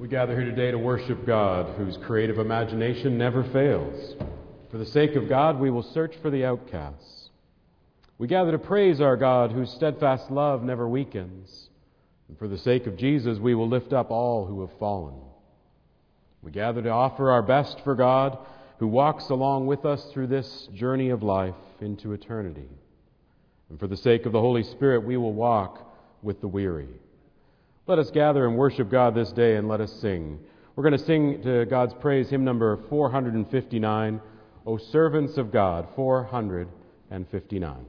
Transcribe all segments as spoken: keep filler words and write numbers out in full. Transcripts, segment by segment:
gather here today to worship God, whose creative imagination never fails. For the sake of God, we will search for the outcasts. We gather to praise our God, whose steadfast love never weakens. And for the sake of Jesus, we will lift up all who have fallen. We gather to offer our best for God, who walks along with us through this journey of life into eternity. And for the sake of the Holy Spirit, we will walk with the weary. Let us gather and worship God this day, and let us sing. We're going to sing to God's praise hymn number four fifty-nine, O Servants of God, four fifty-nine.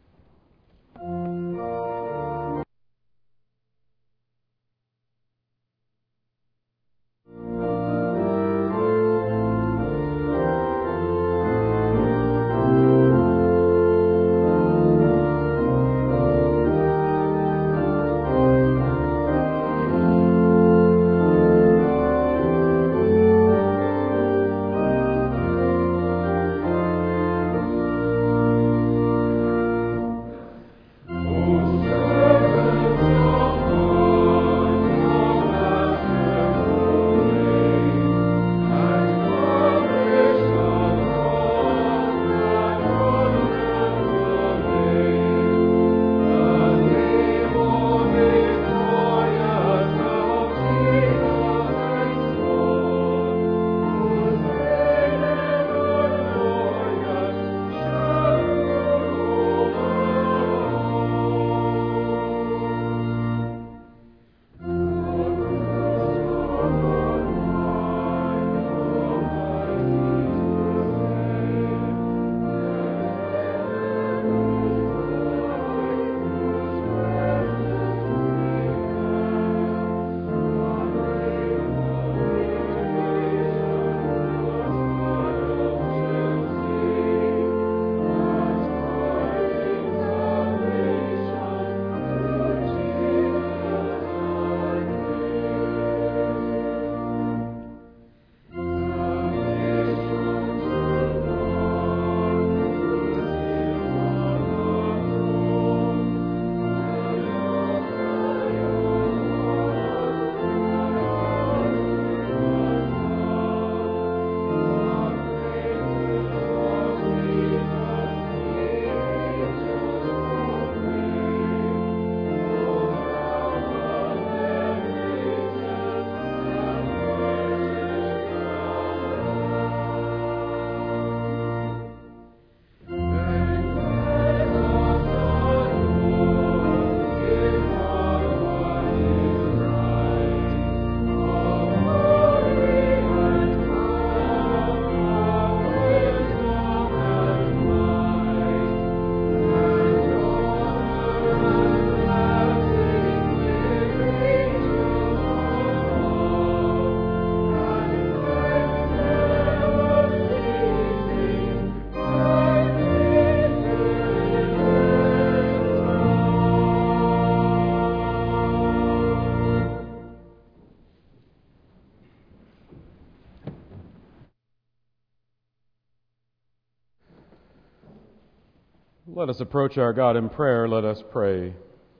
Let us approach our God in prayer. Let us pray.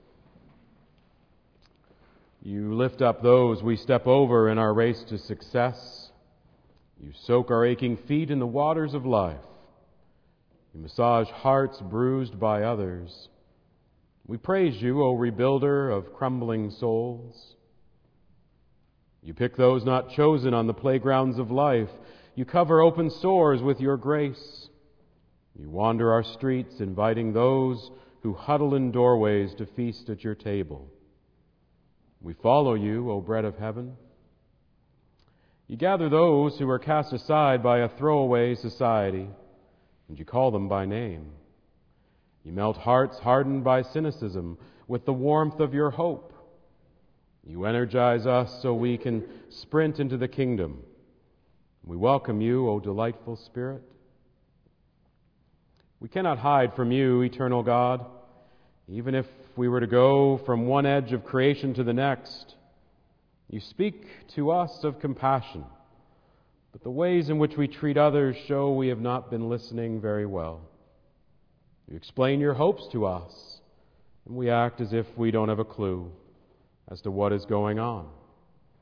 You lift up those we step over in our race to success. You soak our aching feet in the waters of life. You massage hearts bruised by others. We praise you, O rebuilder of crumbling souls. You pick those not chosen on the playgrounds of life. You cover open sores with your grace. You wander our streets, inviting those who huddle in doorways to feast at your table. We follow you, O bread of heaven. You gather those who are cast aside by a throwaway society, and you call them by name. You melt hearts hardened by cynicism with the warmth of your hope. You energize us so we can sprint into the kingdom. We welcome you, O delightful Spirit. We cannot hide from you, eternal God. Even if we were to go from one edge of creation to the next, you speak to us of compassion, but the ways in which we treat others show we have not been listening very well. You explain your hopes to us, and we act as if we don't have a clue as to what is going on.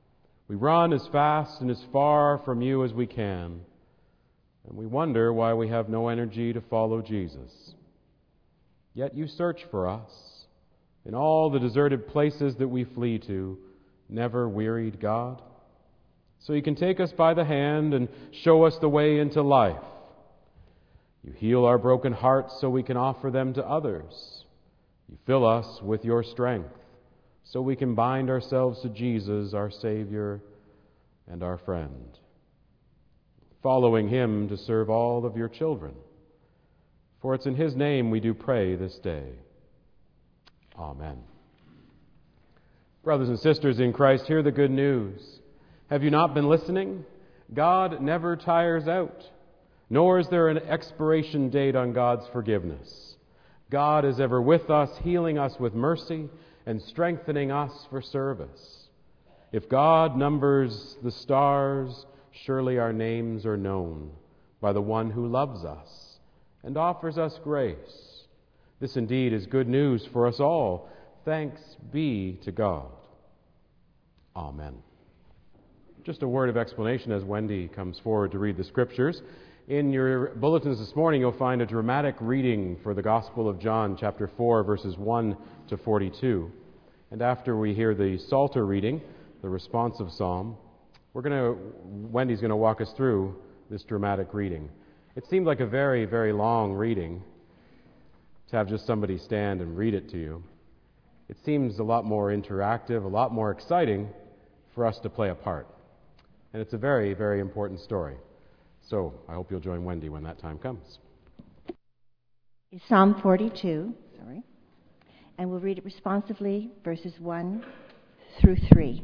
We run as fast and as far from you as we can, and we wonder why we have no energy to follow Jesus. Yet you search for us in all the deserted places that we flee to, never wearied God. So you can take us by the hand and show us the way into life. You heal our broken hearts so we can offer them to others. You fill us with your strength so we can bind ourselves to Jesus, our Savior and our friend, following him to serve all of your children. For it's in his name we do pray this day. Amen. Brothers and sisters in Christ, hear the good news. Have you not been listening? God never tires out, nor is there an expiration date on God's forgiveness. God is ever with us, healing us with mercy and strengthening us for service. If God numbers the stars, surely our names are known by the one who loves us and offers us grace. This indeed is good news for us all. Thanks be to God. Amen. Just a word of explanation as Wendy comes forward to read the Scriptures. In your bulletins this morning, you'll find a dramatic reading for the Gospel of John, chapter four, verses one to forty-two. And after we hear the Psalter reading, the responsive psalm, we're going to, Wendy's going to walk us through this dramatic reading. It seemed like a very, very long reading to have just somebody stand and read it to you. It seems a lot more interactive, a lot more exciting for us to play a part. And it's a very, very important story. So I hope you'll join Wendy when that time comes. Psalm forty-two, sorry, and we'll read it responsively, verses one through three.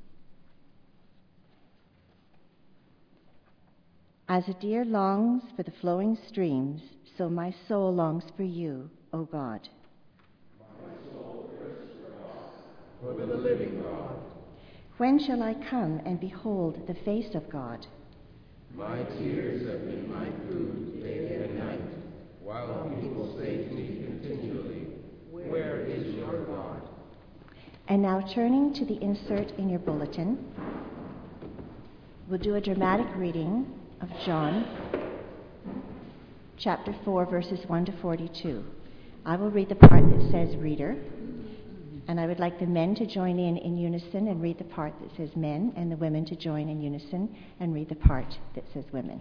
As a deer longs for the flowing streams, so my soul longs for you, O God. My soul thirsts for God, for the living God. When shall I come and behold the face of God? My tears have been my food day and night, while people say to me continually, where is your God? And now turning to the insert in your bulletin, we'll do a dramatic reading of John, chapter four, verses one to forty-two. I will read the part that says reader, and I would like the men to join in in unison and read the part that says men, and the women to join in unison and read the part that says women.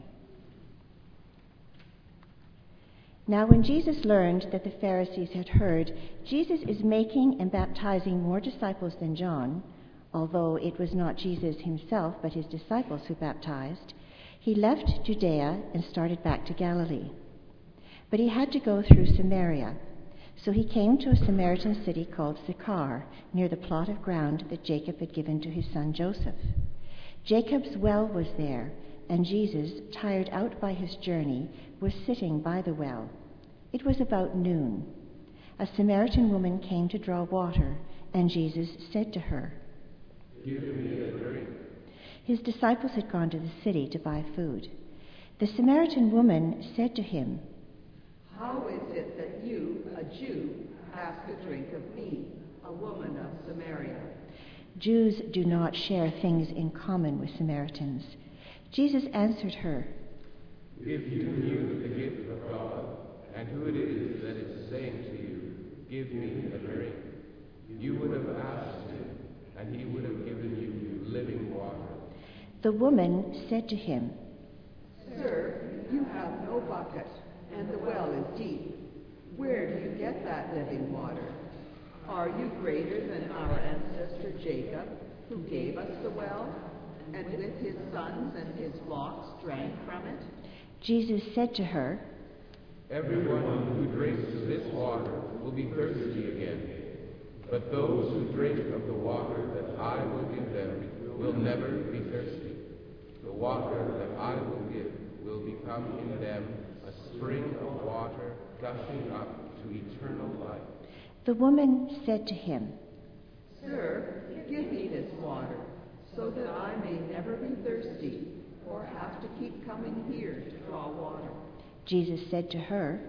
Now when Jesus learned that the Pharisees had heard Jesus is making and baptizing more disciples than John, although it was not Jesus himself but his disciples who baptized, he left Judea and started back to Galilee. But he had to go through Samaria. So he came to a Samaritan city called Sychar, near the plot of ground that Jacob had given to his son Joseph. Jacob's well was there, and Jesus, tired out by his journey, was sitting by the well. It was about noon. A Samaritan woman came to draw water, and Jesus said to her, Give me a drink. His disciples had gone to the city to buy food. The Samaritan woman said to him, How is it that you, a Jew, ask a drink of me, a woman of Samaria? Jews do not share things in common with Samaritans. Jesus answered her, If you knew the gift of God, and who it is that is saying to you, Give me a drink, you would have asked him, and he would have given you living water. The woman said to him, Sir, you have no bucket, and the well is deep. Where do you get that living water? Are you greater than our ancestor Jacob, who gave us the well, and with his sons and his flocks drank from it? Jesus said to her, Everyone who drinks of this water will be thirsty again, but those who drink of the water that I will give them will never be thirsty. The water that I will give will become in them a spring of water gushing up to eternal life. The woman said to him, Sir, give me this water, so that I may never be thirsty, or have to keep coming here to draw water. Jesus said to her,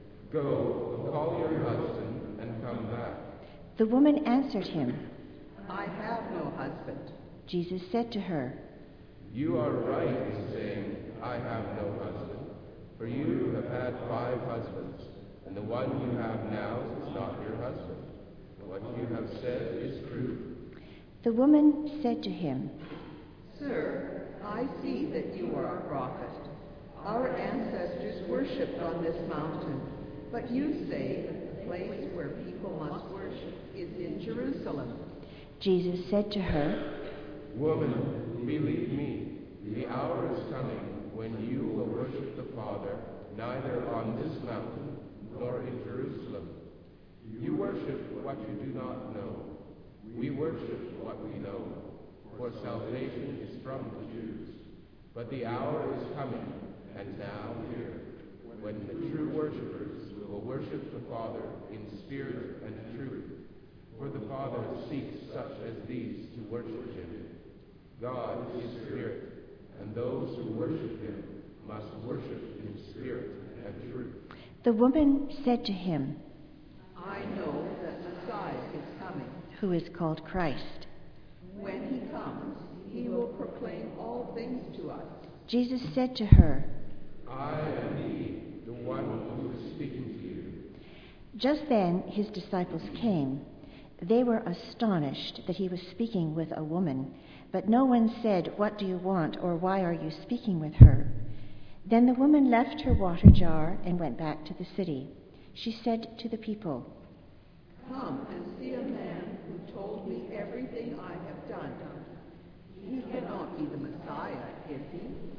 Go, call your husband and come back. The woman answered him, I have no husband. Jesus said to her, You are right in saying, I have no husband, for you have had five husbands, and the one you have now is not your husband. What you have said is true. The woman said to him, Sir, I see that you are a prophet. Our ancestors worshipped on this mountain, but you say that the place where people must worship is in Jerusalem. Jesus said to her, Woman, believe me, the hour is coming when you will worship the Father neither on this mountain nor in Jerusalem. You worship what you do not know. We worship what we know, for salvation is from the Jews. But the hour is coming, and now here, when the true worshippers will worship the Father in spirit and truth. For the Father seeks such as these to worship him. God is spirit, and those who worship him must worship in spirit and truth. The woman said to him, I know that Messiah is coming. who is called Christ. When he comes, he will proclaim all things to us. Jesus said to her, I am he, the one who is speaking to you. Just then his disciples came. They were astonished that he was speaking with a woman, but no one said, What do you want, or why are you speaking with her? Then the woman left her water jar and went back to the city. She said to the people, Come and see a man who told me everything I have done. He cannot be the Messiah, is he?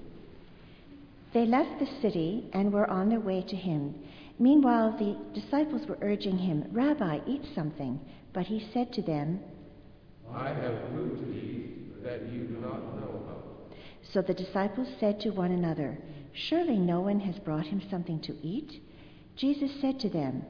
They left the city and were on their way to him. Meanwhile, the disciples were urging him, Rabbi, eat something. But he said to them, I have food to eat that you do not know of. So the disciples said to one another, Surely no one has brought him something to eat? Jesus said to them,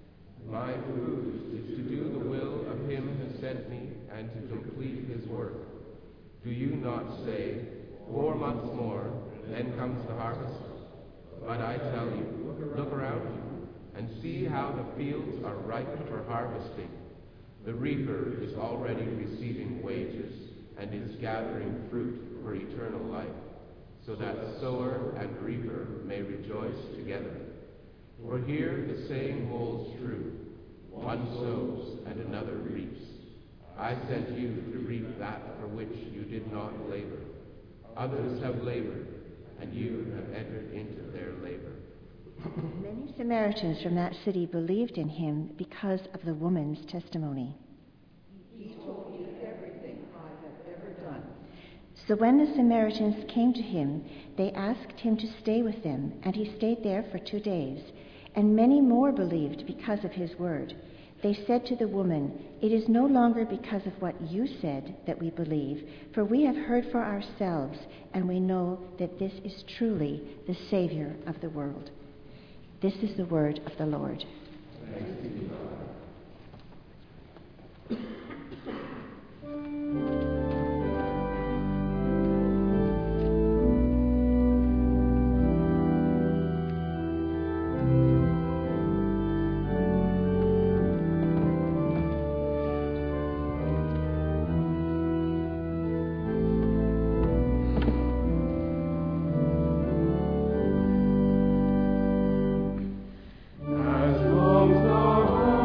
My food is to do the will of him who sent me and to complete his work. Do you not say, Four months more, then comes the harvest? But I tell you, look around you and see how the fields are ripe for harvesting. The reaper is already receiving wages and is gathering fruit for eternal life, so that sower and reaper may rejoice together. For here the saying holds true, one sows and another reaps. I sent you to reap that for which you did not labor. Others have labored, and you have entered into their labor. Many Samaritans from that city believed in him because of the woman's testimony. He told me everything I have ever done. So when the Samaritans came to him, they asked him to stay with them, and he stayed there for two days. And many more believed because of his word. They said to the woman, It is no longer because of what you said that we believe, for we have heard for ourselves, and we know that this is truly the Savior of the world. This is the word of the Lord. Thanks be to God. As long as the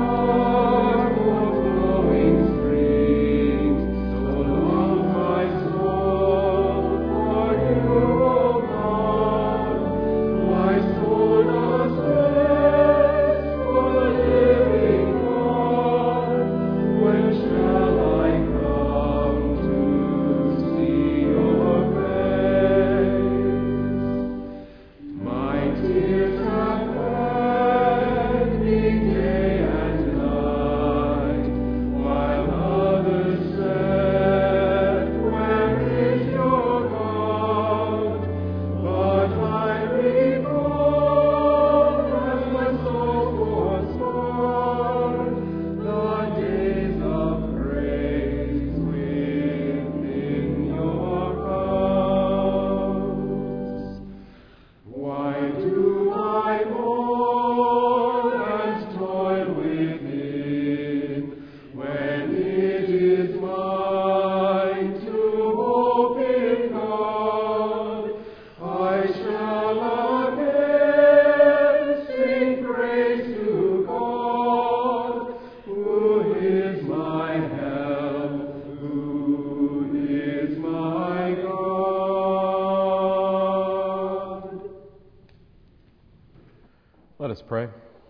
Let us pray.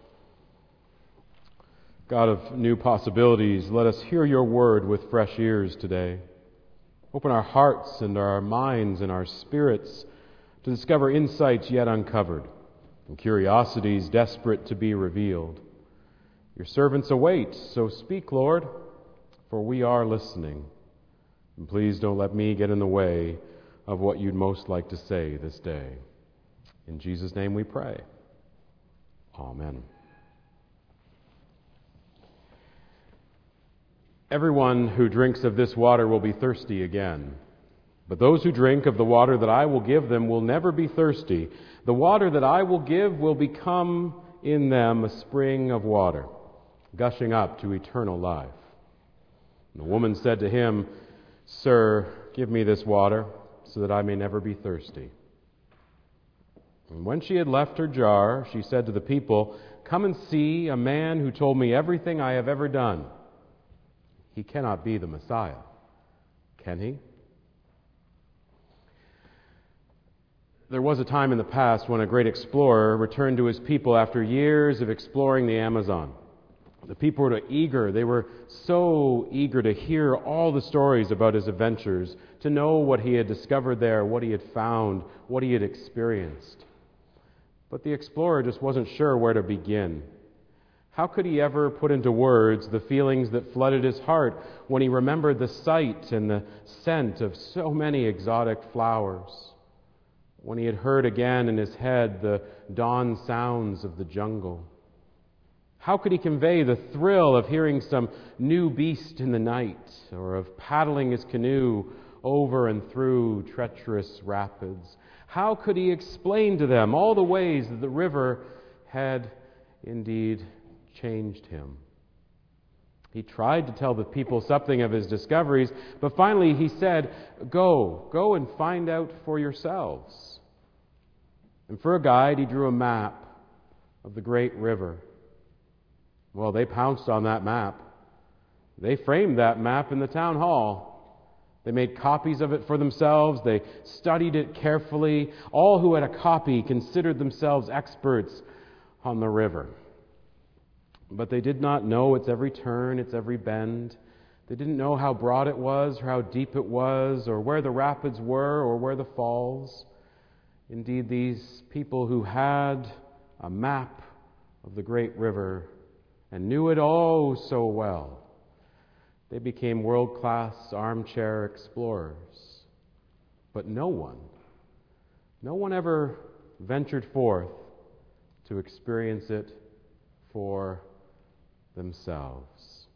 God of new possibilities, let us hear your word with fresh ears today. Open our hearts and our minds and our spirits to discover insights yet uncovered and curiosities desperate to be revealed. Your servants await, so speak, Lord, for we are listening. And please don't let me get in the way of what you'd most like to say this day. In Jesus' name we pray. Amen. Everyone who drinks of this water will be thirsty again. But those who drink of the water that I will give them will never be thirsty. The water that I will give will become in them a spring of water, gushing up to eternal life. And the woman said to him, Sir, give me this water, so that I may never be thirsty. And when she had left her jar, she said to the people, Come and see a man who told me everything I have ever done. He cannot be the Messiah, can he? There was a time in the past when a great explorer returned to his people after years of exploring the Amazon. The people were eager. They were so eager to hear all the stories about his adventures, to know what he had discovered there, what he had found, what he had experienced. But the explorer just wasn't sure where to begin. How could he ever put into words the feelings that flooded his heart when he remembered the sight and the scent of so many exotic flowers? When he had heard again in his head the dawn sounds of the jungle? How could he convey the thrill of hearing some new beast in the night, or of paddling his canoe over and through treacherous rapids? How could he explain to them all the ways that the river had indeed changed him? He tried to tell the people something of his discoveries, but finally he said, Go, go and find out for yourselves. And for a guide, he drew a map of the great river. Well, they pounced on that map. They framed that map in the town hall. They made copies of it for themselves. They studied it carefully. All who had a copy considered themselves experts on the river. But they did not know its every turn, its every bend. They didn't know how broad it was, or how deep it was, or where the rapids were, or where the falls. Indeed, these people who had a map of the great river and knew it oh so well, they became world-class armchair explorers. But no one, no one ever ventured forth to experience it for themselves.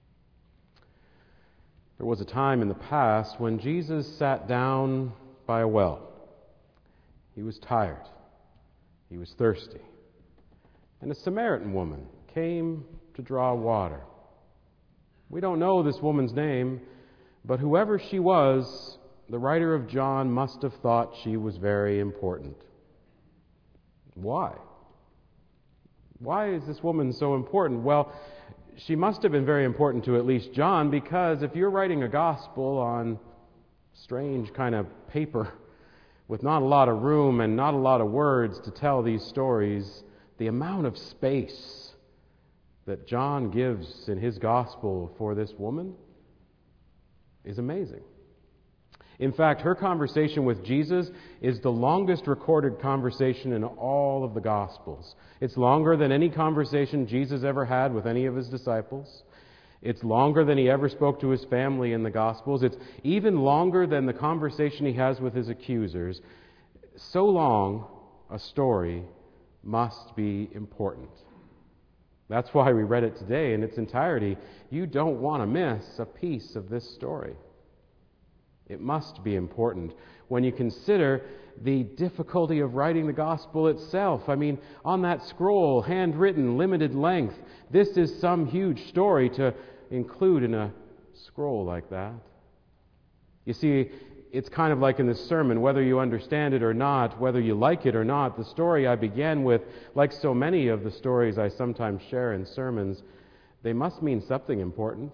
There was a time in the past when Jesus sat down by a well. He was tired. He was thirsty. And a Samaritan woman came to draw water. We don't know this woman's name, but whoever she was, the writer of John must have thought she was very important. Why? Why is this woman so important? Well, she must have been very important to at least John, because if you're writing a gospel on strange kind of paper with not a lot of room and not a lot of words to tell these stories, the amount of space that John gives in his gospel for this woman is amazing. In fact, her conversation with Jesus is the longest recorded conversation in all of the Gospels. It's longer than any conversation Jesus ever had with any of his disciples. It's longer than he ever spoke to his family in the Gospels. It's even longer than the conversation he has with his accusers. So long, a story must be important. That's why we read it today in its entirety. You don't want to miss a piece of this story. It must be important when you consider the difficulty of writing the gospel itself. I mean, on that scroll, handwritten, limited length, this is some huge story to include in a scroll like that. You see, it's kind of like in this sermon, whether you understand it or not, whether you like it or not, the story I began with, like so many of the stories I sometimes share in sermons, they must mean something important.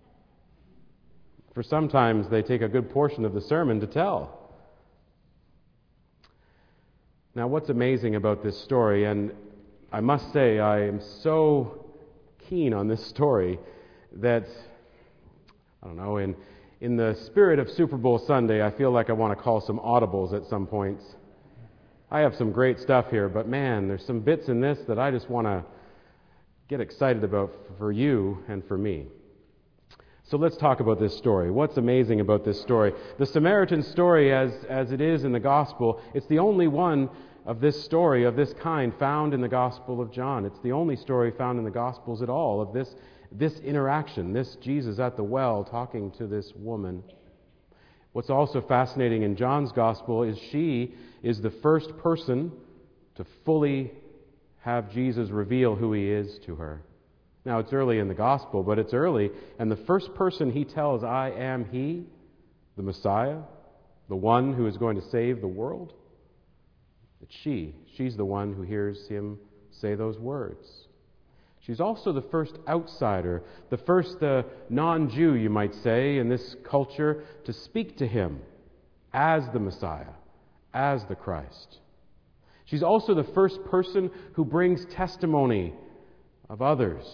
For sometimes they take a good portion of the sermon to tell. Now, what's amazing about this story, and I must say I am so keen on this story that, I don't know, in, in the spirit of Super Bowl Sunday, I feel like I want to call some audibles at some points. I have some great stuff here, but man, there's some bits in this that I just want to get excited about for you and for me. So let's talk about this story. What's amazing about this story? The Samaritan story, as, as it is in the Gospel, it's the only one of this story of this kind found in the Gospel of John. It's the only story found in the Gospels at all of this, this interaction, this Jesus at the well talking to this woman. What's also fascinating in John's Gospel is she is the first person to fully have Jesus reveal who he is to her. Now, it's early in the Gospel, but it's early, and the first person he tells, I am he, the Messiah, the one who is going to save the world, it's she. She's the one who hears him say those words. She's also the first outsider, the first uh, non-Jew, you might say, in this culture to speak to him as the Messiah, as the Christ. She's also the first person who brings testimony of others,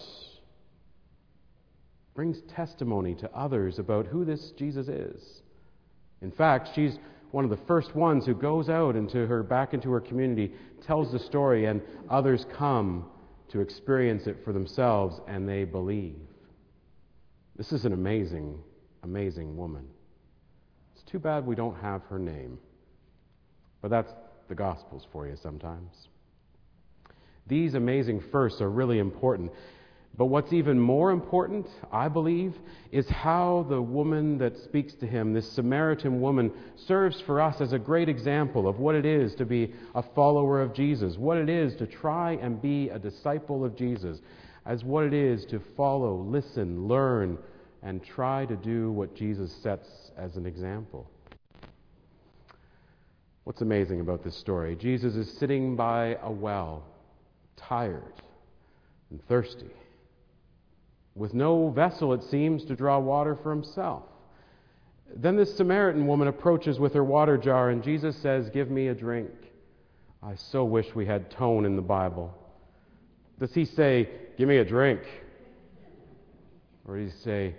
brings testimony to others about who this Jesus is. In fact, she's one of the first ones who goes out into her, back into her community, tells the story, and others come to experience it for themselves, and they believe. This is an amazing, amazing woman. It's too bad we don't have her name. But that's the Gospels for you sometimes. These amazing firsts are really important. But what's even more important, I believe, is how the woman that speaks to him, this Samaritan woman, serves for us as a great example of what it is to be a follower of Jesus, what it is to try and be a disciple of Jesus, as what it is to follow, listen, learn, and try to do what Jesus sets as an example. What's amazing about this story? Jesus is sitting by a well, tired and thirsty, with no vessel, it seems, to draw water for himself. Then this Samaritan woman approaches with her water jar, and Jesus says, give me a drink. I so wish we had tone in the Bible. Does he say, give me a drink? Or does he say,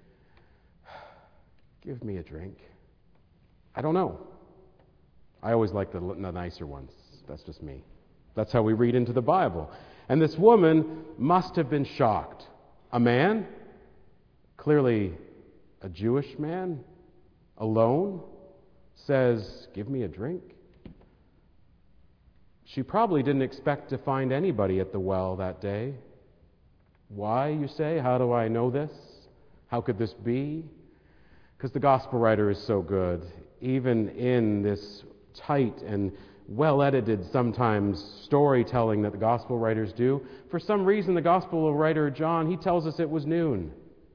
give me a drink? I don't know. I always like the, the nicer ones. That's just me. That's how we read into the Bible. And this woman must have been shocked. A man, clearly a Jewish man, alone, says, give me a drink. She probably didn't expect to find anybody at the well that day. Why, you say? How do I know this? How could this be? Because the gospel writer is so good. Even in this tight and well-edited, sometimes, storytelling that the gospel writers do, for some reason the gospel writer John, he tells us it was noon.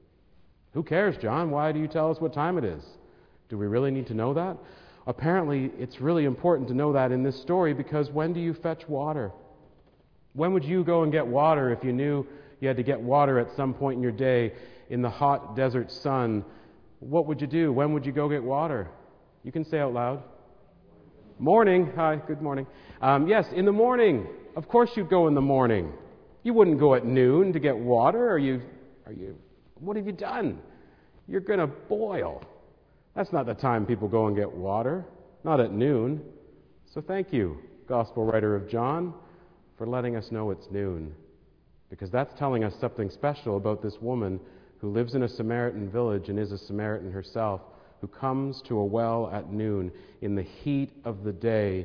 Who cares, John? Why do you tell us what time it is? Do we really need to know that? Apparently, it's really important to know that in this story, because when do you fetch water? When would you go and get water if you knew you had to get water at some point in your day in the hot desert sun? What would you do? When would you go get water? You can say out loud. Morning. Hi, good morning. Um, yes, in the morning. Of course you'd go in the morning. You wouldn't go at noon to get water. Are you, are you, what have you done? You're going to boil. That's not the time people go and get water. Not at noon. So thank you, gospel writer of John, for letting us know it's noon. Because that's telling us something special about this woman who lives in a Samaritan village and is a Samaritan herself, who comes to a well at noon in the heat of the day.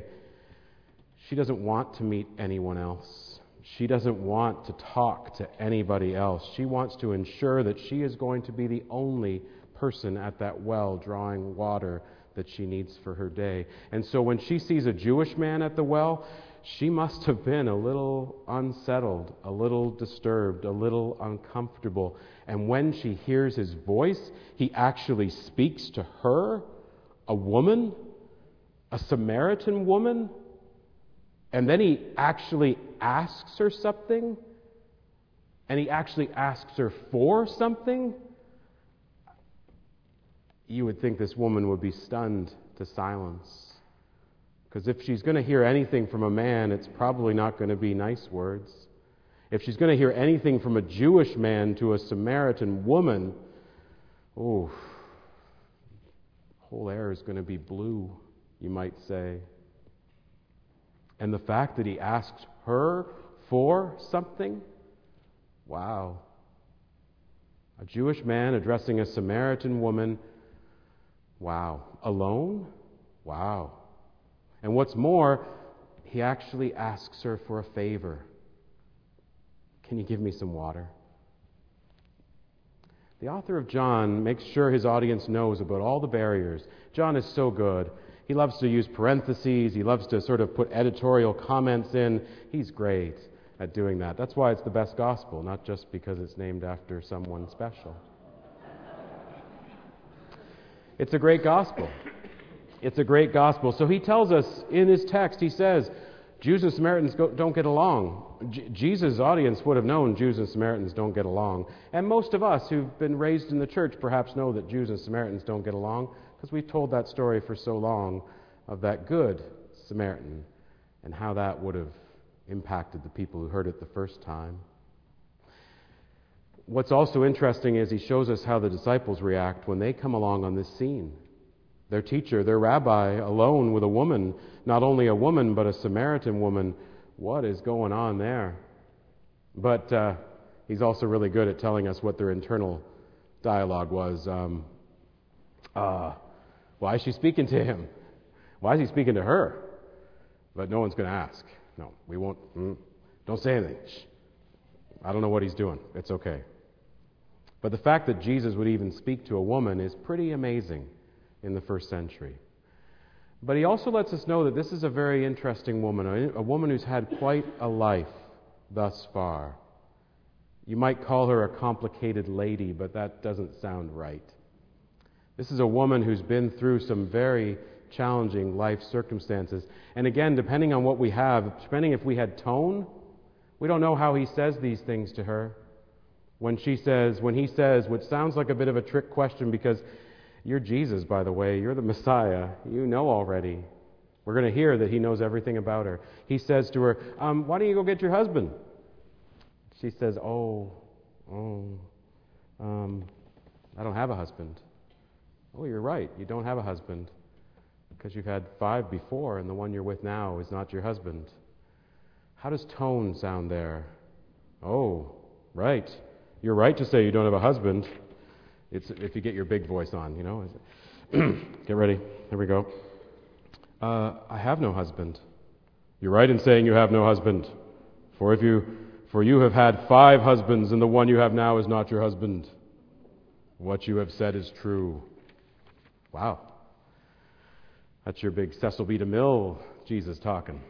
She doesn't want to meet anyone else. She doesn't want to talk to anybody else. She wants to ensure that she is going to be the only person at that well drawing water that she needs for her day. And so when she sees a Jewish man at the well, she must have been a little unsettled, a little disturbed, a little uncomfortable. And when she hears his voice, he actually speaks to her, a woman, a Samaritan woman, and then he actually asks her something, and he actually asks her for something. You would think this woman would be stunned to silence. Because if she's going to hear anything from a man, it's probably not going to be nice words. If she's going to hear anything from a Jewish man to a Samaritan woman, oh, whole air is going to be blue, you might say. And the fact that he asked her for something, wow. A Jewish man addressing a Samaritan woman, wow. Alone? Wow. And what's more, he actually asks her for a favor. Can you give me some water? The author of John makes sure his audience knows about all the barriers. John is so good. He loves to use parentheses. He loves to sort of put editorial comments in. He's great at doing that. That's why it's the best gospel, not just because it's named after someone special. It's a great gospel. It's a great gospel. So he tells us in his text, he says, Jews and Samaritans go, don't get along. J- Jesus' audience would have known Jews and Samaritans don't get along. And most of us who've been raised in the church perhaps know that Jews and Samaritans don't get along because we've told that story for so long of that good Samaritan and how that would have impacted the people who heard it the first time. What's also interesting is he shows us how the disciples react when they come along on this scene. Their teacher, their rabbi, alone with a woman, not only a woman, but a Samaritan woman. What is going on there? But uh, he's also really good at telling us what their internal dialogue was. Um, uh, why is she speaking to him? Why is he speaking to her? But no one's going to ask. No, we won't. Mm, don't say anything. Shh. I don't know what he's doing. It's okay. But the fact that Jesus would even speak to a woman is pretty amazing in the first century. But he also lets us know that this is a very interesting woman, a, a woman who's had quite a life thus far. You might call her a complicated lady, but that doesn't sound right. This is a woman who's been through some very challenging life circumstances. And again, depending on what we have, depending if we had tone, we don't know how he says these things to her. When she says, when he says, which sounds like a bit of a trick question because you're Jesus, by the way. You're the Messiah. You know already. We're going to hear that he knows everything about her. He says to her, um, why don't you go get your husband? She says, oh, oh, um, I don't have a husband. Oh, you're right. You don't have a husband because you've had five before and the one you're with now is not your husband. How does tone sound there? Oh, right. You're right to say you don't have a husband. It's if you get your big voice on, you know. Get ready. Here we go. Uh, I have no husband. You're right in saying you have no husband. For if you, for you have had five husbands, and the one you have now is not your husband. What you have said is true. Wow. That's your big Cecil B. DeMille Jesus talking.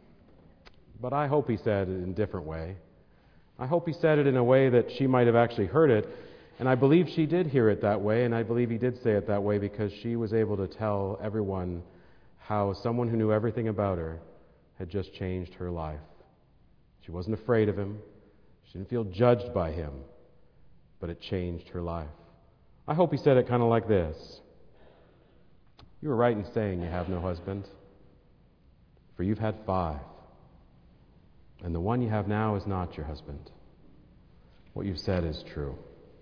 But I hope he said it in a different way. I hope he said it in a way that she might have actually heard it. And I believe she did hear it that way, and I believe he did say it that way because she was able to tell everyone how someone who knew everything about her had just changed her life. She wasn't afraid of him. She didn't feel judged by him, but it changed her life. I hope he said it kind of like this. You were right in saying you have no husband, for you've had five, and the one you have now is not your husband. What you've said is true.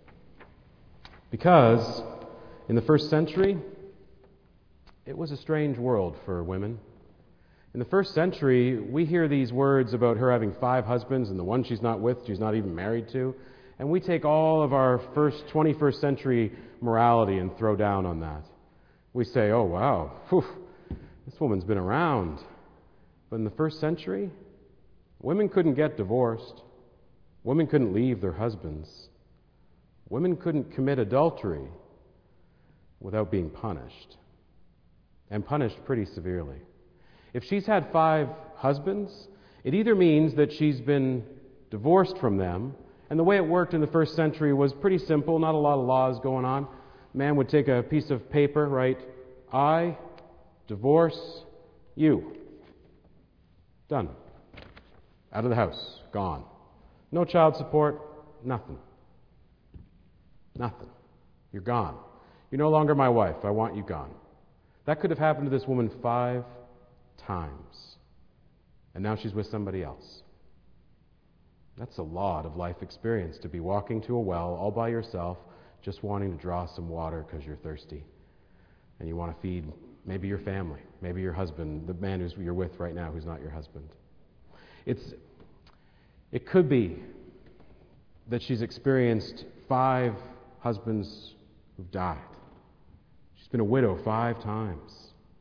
Because in the first century, it was a strange world for women. In the first century, we hear these words about her having five husbands and the one she's not with, she's not even married to. And we take all of our first twenty-first century morality and throw down on that. We say, oh, wow, whew, this woman's been around. But in the first century, women couldn't get divorced. Women couldn't leave their husbands. Women couldn't commit adultery without being punished, and punished pretty severely. If she's had five husbands, it either means that she's been divorced from them, and the way it worked in the first century was pretty simple, not a lot of laws going on. A man would take a piece of paper, write, I divorce you. Done. Out of the house. Gone. No child support. Nothing. Nothing. You're gone. You're no longer my wife. I want you gone. That could have happened to this woman five times. And now she's with somebody else. That's a lot of life experience, to be walking to a well all by yourself, just wanting to draw some water because you're thirsty. And you want to feed maybe your family, maybe your husband, the man who's you're with right now who's not your husband. It's, it could be that she's experienced five husbands who've died. She's been a widow five times.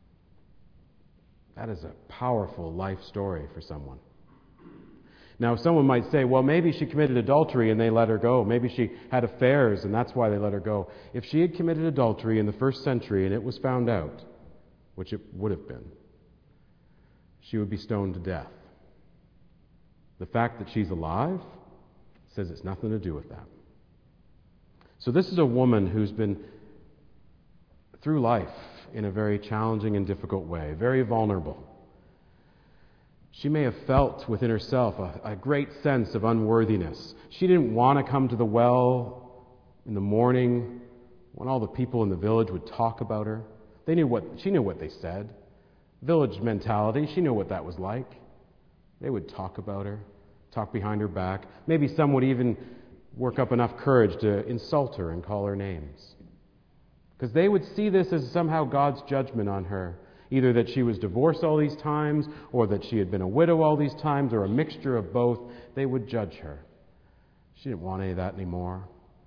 That is a powerful life story for someone. Now, someone might say, well, maybe she committed adultery and they let her go. Maybe she had affairs and that's why they let her go. If she had committed adultery in the first century and it was found out, which it would have been, she would be stoned to death. The fact that she's alive says it's nothing to do with that. So this is a woman who's been through life in a very challenging and difficult way, very vulnerable. She may have felt within herself a, a great sense of unworthiness. She didn't want to come to the well in the morning when all the people in the village would talk about her. They knew what she knew what they said. Village mentality, she knew what that was like. They would talk about her, talk behind her back. Maybe some would even work up enough courage to insult her and call her names. Because they would see this as somehow God's judgment on her. Either that she was divorced all these times, or that she had been a widow all these times, or a mixture of both. They would judge her. She didn't want any of that anymore.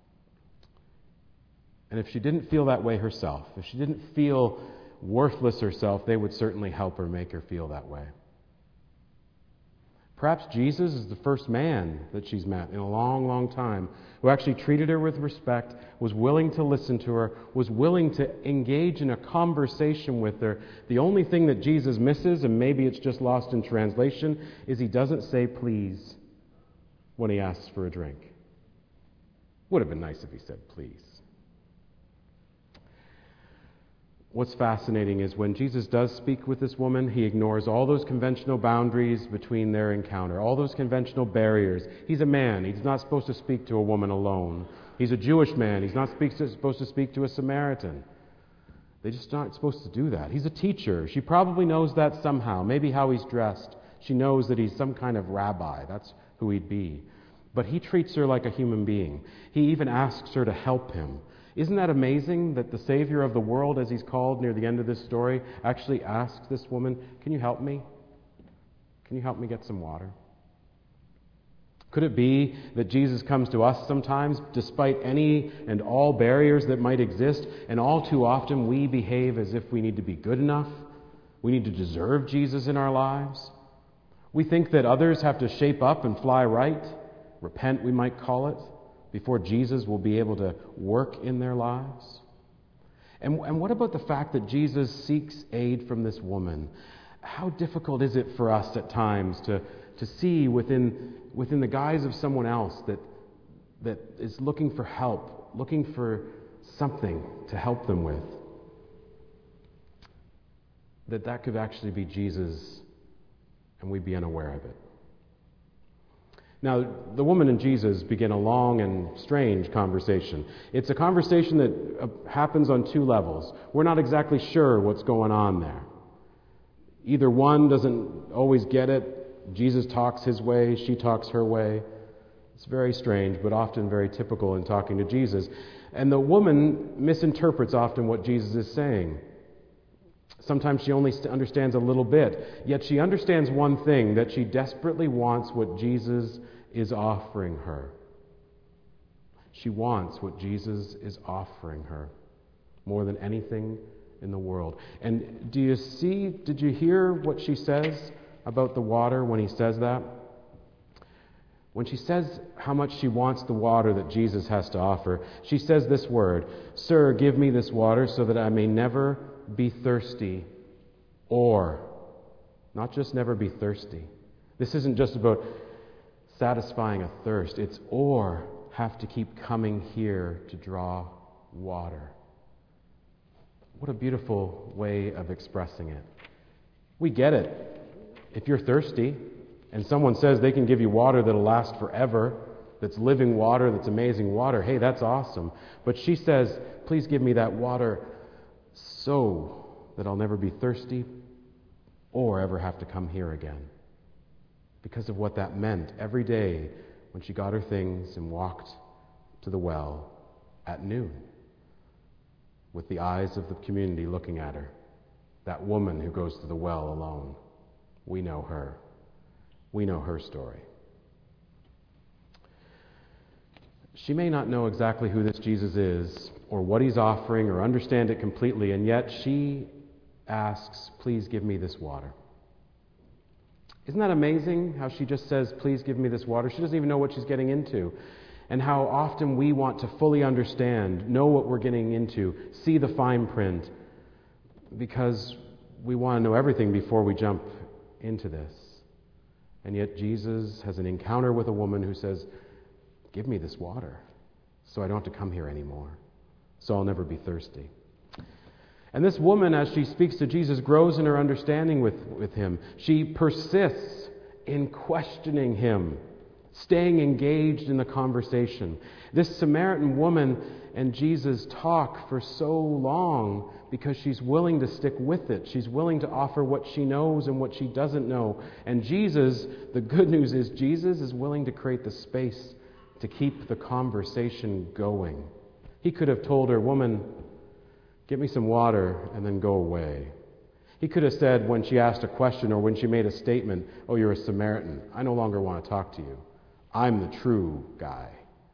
And if she didn't feel that way herself, if she didn't feel worthless herself, they would certainly help her make her feel that way. Perhaps Jesus is the first man that she's met in a long, long time who actually treated her with respect, was willing to listen to her, was willing to engage in a conversation with her. The only thing that Jesus misses, and maybe it's just lost in translation, is he doesn't say please when he asks for a drink. Would have been nice if he said please. What's fascinating is when Jesus does speak with this woman, he ignores all those conventional boundaries between their encounter, all those conventional barriers. He's a man. He's not supposed to speak to a woman alone. He's a Jewish man. He's not speak, supposed to speak to a Samaritan. They're just not supposed to do that. He's a teacher. She probably knows that somehow. Maybe how he's dressed. She knows that he's some kind of rabbi. That's who he'd be. But he treats her like a human being. He even asks her to help him. Isn't that amazing that the Savior of the world, as he's called near the end of this story, actually asks this woman, can you help me? Can you help me get some water? Could it be that Jesus comes to us sometimes despite any and all barriers that might exist, and all too often we behave as if we need to be good enough? We need to deserve Jesus in our lives? We think that others have to shape up and fly right, repent we might call it, before Jesus will be able to work in their lives? And, and what about the fact that Jesus seeks aid from this woman? How difficult is it for us at times to, to see within, within the guise of someone else that, that is looking for help, looking for something to help them with, that that could actually be Jesus and we'd be unaware of it? Now, the woman and Jesus begin a long and strange conversation. It's a conversation that happens on two levels. We're not exactly sure what's going on there. Either one doesn't always get it. Jesus talks his way, she talks her way. It's very strange, but often very typical in talking to Jesus. And the woman misinterprets often what Jesus is saying. Sometimes she only understands a little bit, yet she understands one thing, that she desperately wants what Jesus is offering her. She wants what Jesus is offering her more than anything in the world. And do you see, did you hear what she says about the water when he says that? When she says how much she wants the water that Jesus has to offer, she says this word, "Sir, give me this water so that I may never be thirsty," or, not just never be thirsty. This isn't just about satisfying a thirst. It's or have to keep coming here to draw water. What a beautiful way of expressing it. We get it. If you're thirsty and someone says they can give you water that'll last forever, that's living water, that's amazing water, hey, that's awesome. But she says, please give me that water so that I'll never be thirsty, or ever have to come here again, because of what that meant every day when she got her things and walked to the well at noon, with the eyes of the community looking at her. That woman who goes to the well alone. We know her. We know her story. She may not know exactly who this Jesus is, or what he's offering, or understand it completely, and yet she asks, please give me this water. Isn't that amazing how she just says, please give me this water? She doesn't even know what she's getting into. And how often we want to fully understand, know what we're getting into, see the fine print, because we want to know everything before we jump into this. And yet Jesus has an encounter with a woman who says, give me this water so I don't have to come here anymore, so I'll never be thirsty. And this woman, as she speaks to Jesus, grows in her understanding with, with him. She persists in questioning him, staying engaged in the conversation. This Samaritan woman and Jesus talk for so long because she's willing to stick with it. She's willing to offer what she knows and what she doesn't know. And Jesus, the good news is Jesus is willing to create the space to keep the conversation going. He could have told her, woman, get me some water and then go away. He could have said when she asked a question or when she made a statement, oh, you're a Samaritan. I no longer want to talk to you. I'm the true guy.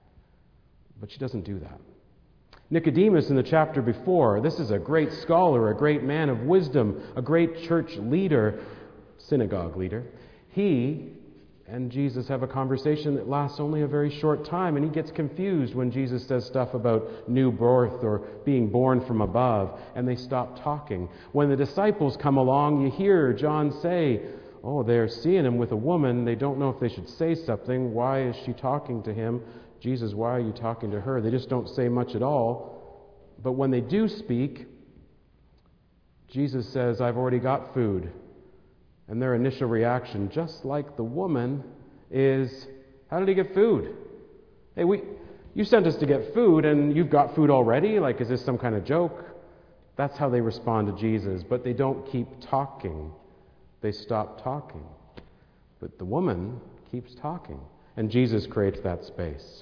But she doesn't do that. Nicodemus in the chapter before, this is a great scholar, a great man of wisdom, a great church leader, synagogue leader. He and Jesus have a conversation that lasts only a very short time, and he gets confused when Jesus says stuff about new birth or being born from above, and they stop talking. When the disciples come along, you hear John say, oh, they're seeing him with a woman. They don't know if they should say something. Why is she talking to him? Jesus, why are you talking to her? They just don't say much at all. But when they do speak, Jesus says, I've already got food. And their initial reaction, just like the woman, is, how did he get food? Hey, we, you sent us to get food, and you've got food already? Like, is this some kind of joke? That's how they respond to Jesus. But they don't keep talking. They stop talking. But the woman keeps talking. And Jesus creates that space.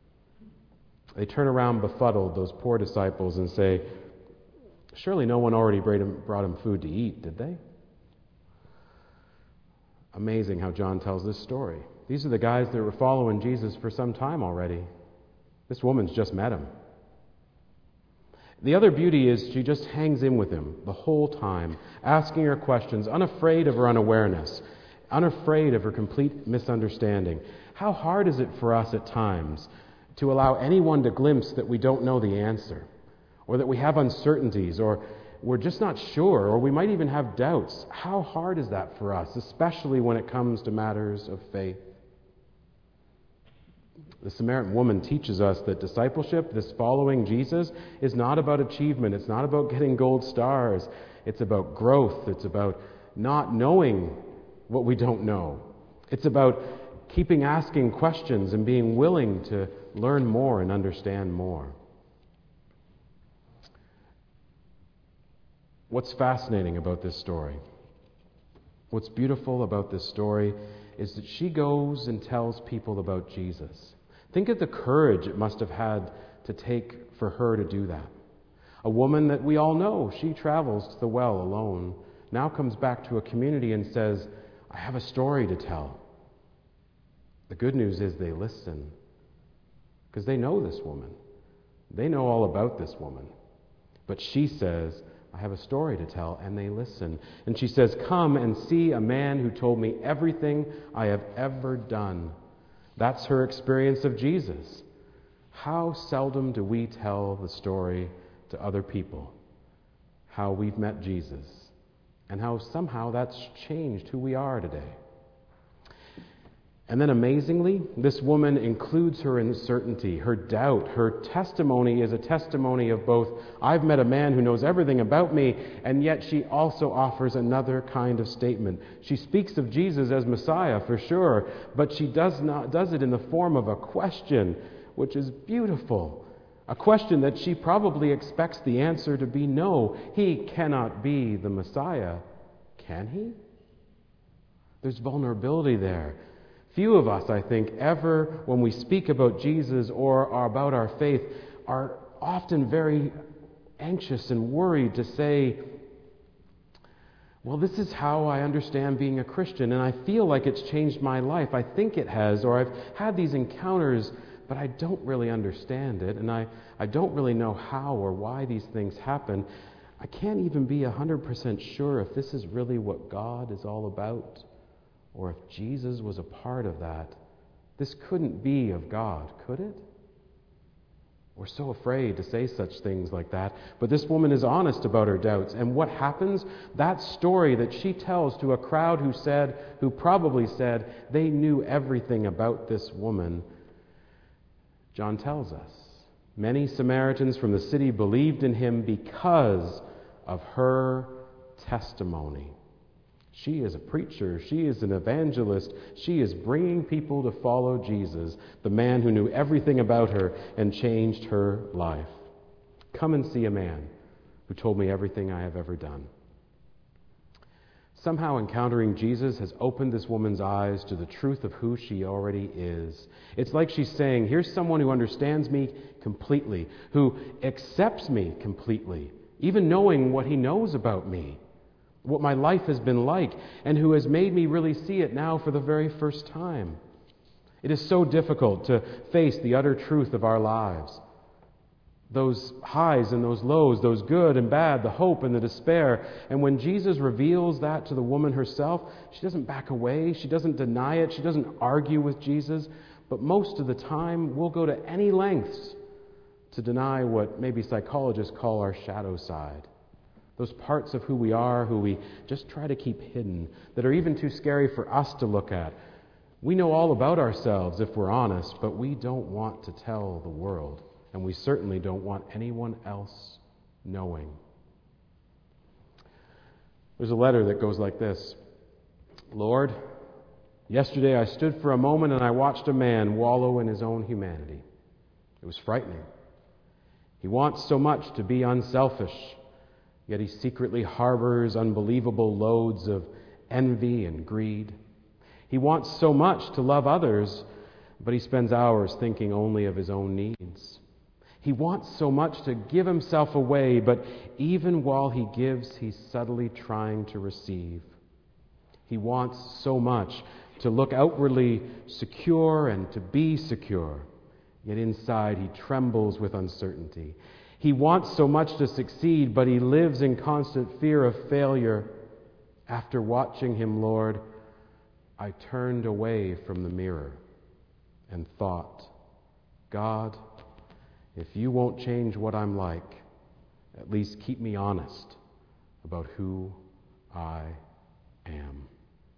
They turn around befuddled, those poor disciples, and say, surely no one already brought him, brought him food to eat, did they? Amazing how John tells this story. These are the guys that were following Jesus for some time already. This woman's just met him. The other beauty is she just hangs in with him the whole time, asking her questions, unafraid of her unawareness, unafraid of her complete misunderstanding. How hard is it for us at times to allow anyone to glimpse that we don't know the answer, or that we have uncertainties, or we're just not sure, or we might even have doubts? How hard is that for us, especially when it comes to matters of faith? The Samaritan woman teaches us that discipleship, this following Jesus, is not about achievement. It's not about getting gold stars. It's about growth. It's about not knowing what we don't know. It's about keeping asking questions and being willing to learn more and understand more. What's fascinating about this story, what's beautiful about this story, is that she goes and tells people about Jesus. Think of the courage it must have had to take for her to do that. A woman that we all know, she travels to the well alone, now comes back to a community and says, I have a story to tell. The good news is they listen, because they know this woman. They know all about this woman. But she says, I have a story to tell, and they listen. And she says, come and see a man who told me everything I have ever done. That's her experience of Jesus. How seldom do we tell the story to other people, how we've met Jesus, and how somehow that's changed who we are today. And then amazingly, this woman includes her uncertainty, her doubt. Her testimony is a testimony of both, I've met a man who knows everything about me, and yet she also offers another kind of statement. She speaks of Jesus as Messiah, for sure, but she does not does it in the form of a question, which is beautiful. A question that she probably expects the answer to be no. He cannot be the Messiah, can he? There's vulnerability there. Few of us, I think, ever, when we speak about Jesus or are about our faith, are often very anxious and worried to say, well, this is how I understand being a Christian, and I feel like it's changed my life. I think it has, or I've had these encounters, but I don't really understand it, and I, I don't really know how or why these things happen. I can't even be one hundred percent sure if this is really what God is all about, or if Jesus was a part of that. This couldn't be of God, could it? We're so afraid to say such things like that. But this woman is honest about her doubts. And what happens? That story that she tells to a crowd who said, who probably said they knew everything about this woman, John tells us, many Samaritans from the city believed in him because of her testimony. She is a preacher. She is an evangelist. She is bringing people to follow Jesus, the man who knew everything about her and changed her life. Come and see a man who told me everything I have ever done. Somehow encountering Jesus has opened this woman's eyes to the truth of who she already is. It's like she's saying, here's someone who understands me completely, who accepts me completely, even knowing what he knows about me, what my life has been like, and who has made me really see it now for the very first time. It is so difficult to face the utter truth of our lives. Those highs and those lows, those good and bad, the hope and the despair. And when Jesus reveals that to the woman herself, she doesn't back away, she doesn't deny it, she doesn't argue with Jesus, but most of the time we'll go to any lengths to deny what maybe psychologists call our shadow side. Those parts of who we are, who we just try to keep hidden, that are even too scary for us to look at. We know all about ourselves if we're honest, but we don't want to tell the world, and we certainly don't want anyone else knowing. There's a letter that goes like this. Lord, yesterday I stood for a moment and I watched a man wallow in his own humanity. It was frightening. He wants so much to be unselfish, yet he secretly harbors unbelievable loads of envy and greed. He wants so much to love others, but he spends hours thinking only of his own needs. He wants so much to give himself away, but even while he gives, he's subtly trying to receive. He wants so much to look outwardly secure and to be secure, yet inside he trembles with uncertainty. He wants so much to succeed, but he lives in constant fear of failure. After watching him, Lord, I turned away from the mirror and thought, God, if you won't change what I'm like, at least keep me honest about who I am.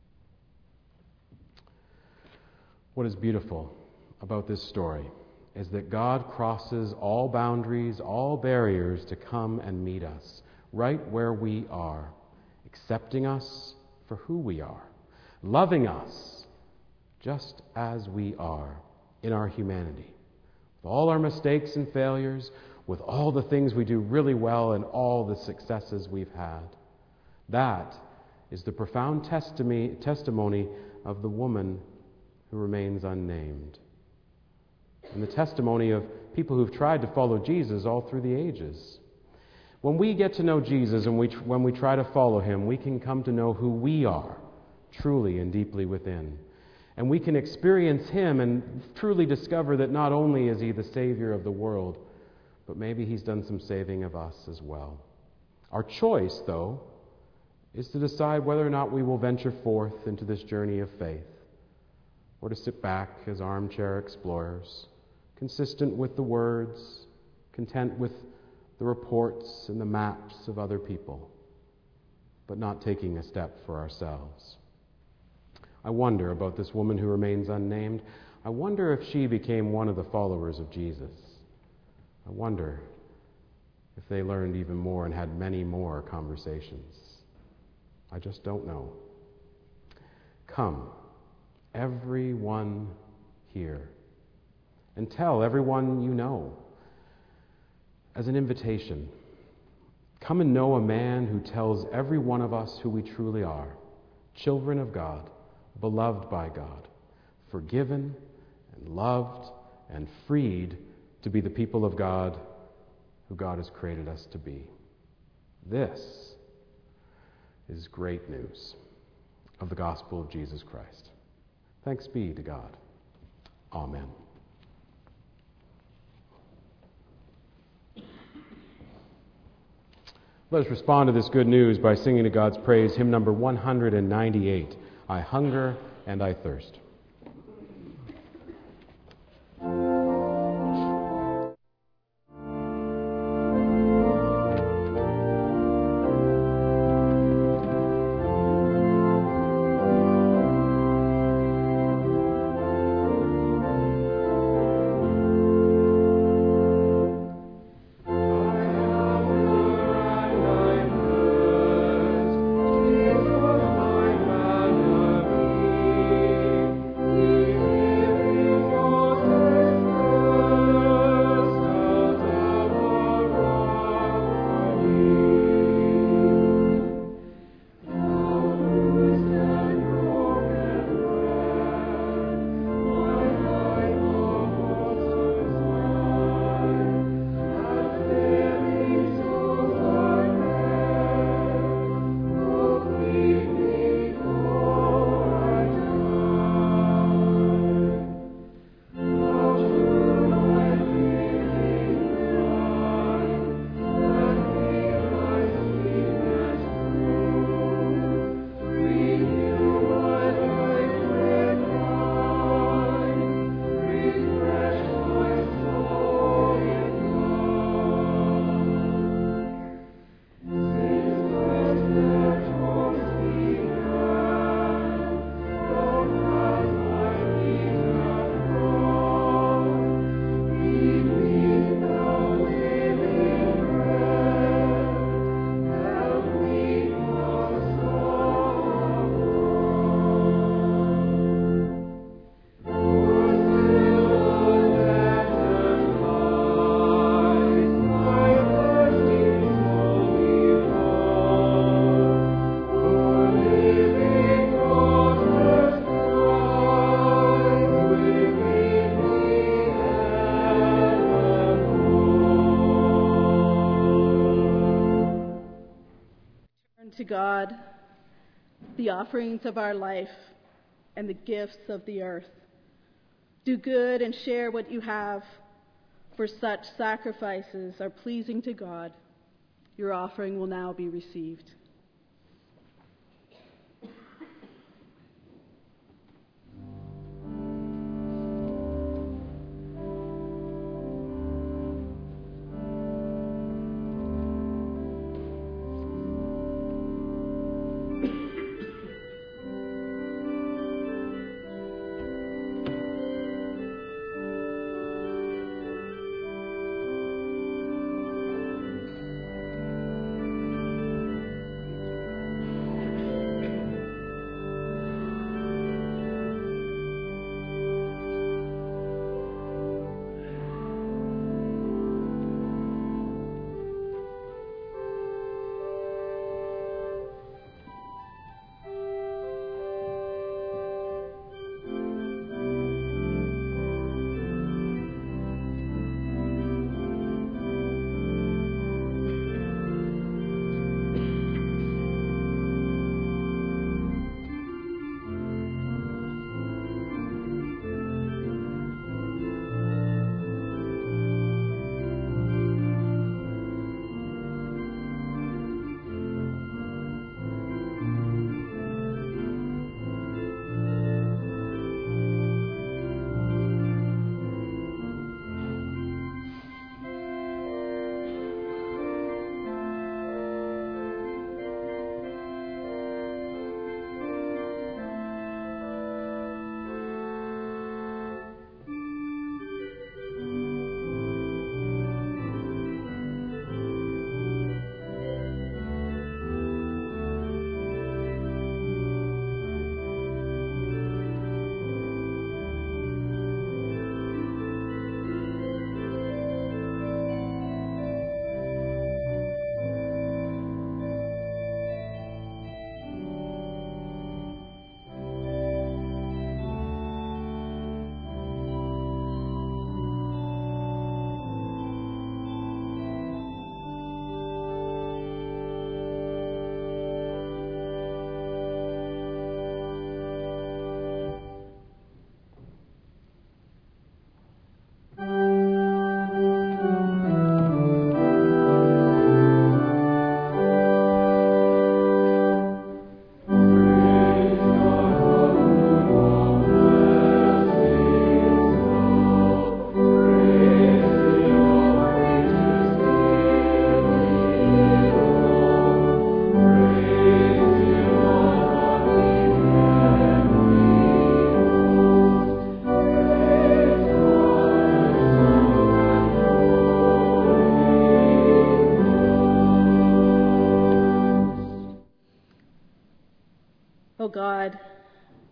What is beautiful about this story is that God crosses all boundaries, all barriers to come and meet us right where we are, accepting us for who we are, loving us just as we are in our humanity, with all our mistakes and failures, with all the things we do really well and all the successes we've had. That is the profound testimony, testimony of the woman who remains unnamed, and the testimony of people who've tried to follow Jesus all through the ages. When we get to know Jesus and we, when we try to follow him, we can come to know who we are, truly and deeply within. And we can experience him and truly discover that not only is he the Savior of the world, but maybe he's done some saving of us as well. Our choice, though, is to decide whether or not we will venture forth into this journey of faith, or to sit back as armchair explorers, consistent with the words, content with the reports and the maps of other people, but not taking a step for ourselves. I wonder about this woman who remains unnamed. I wonder if she became one of the followers of Jesus. I wonder if they learned even more and had many more conversations. I just don't know. Come, everyone here, and tell everyone you know, as an invitation, come and know a man who tells every one of us who we truly are, children of God, beloved by God, forgiven and loved and freed to be the people of God who God has created us to be. This is great news of the gospel of Jesus Christ. Thanks be to God. Amen. Let us respond to this good news by singing to God's praise, hymn number one hundred ninety-eight, I Hunger and I Thirst. To God, the offerings of our life and the gifts of the earth. Do good and share what you have, for such sacrifices are pleasing to God. Your offering will now be received.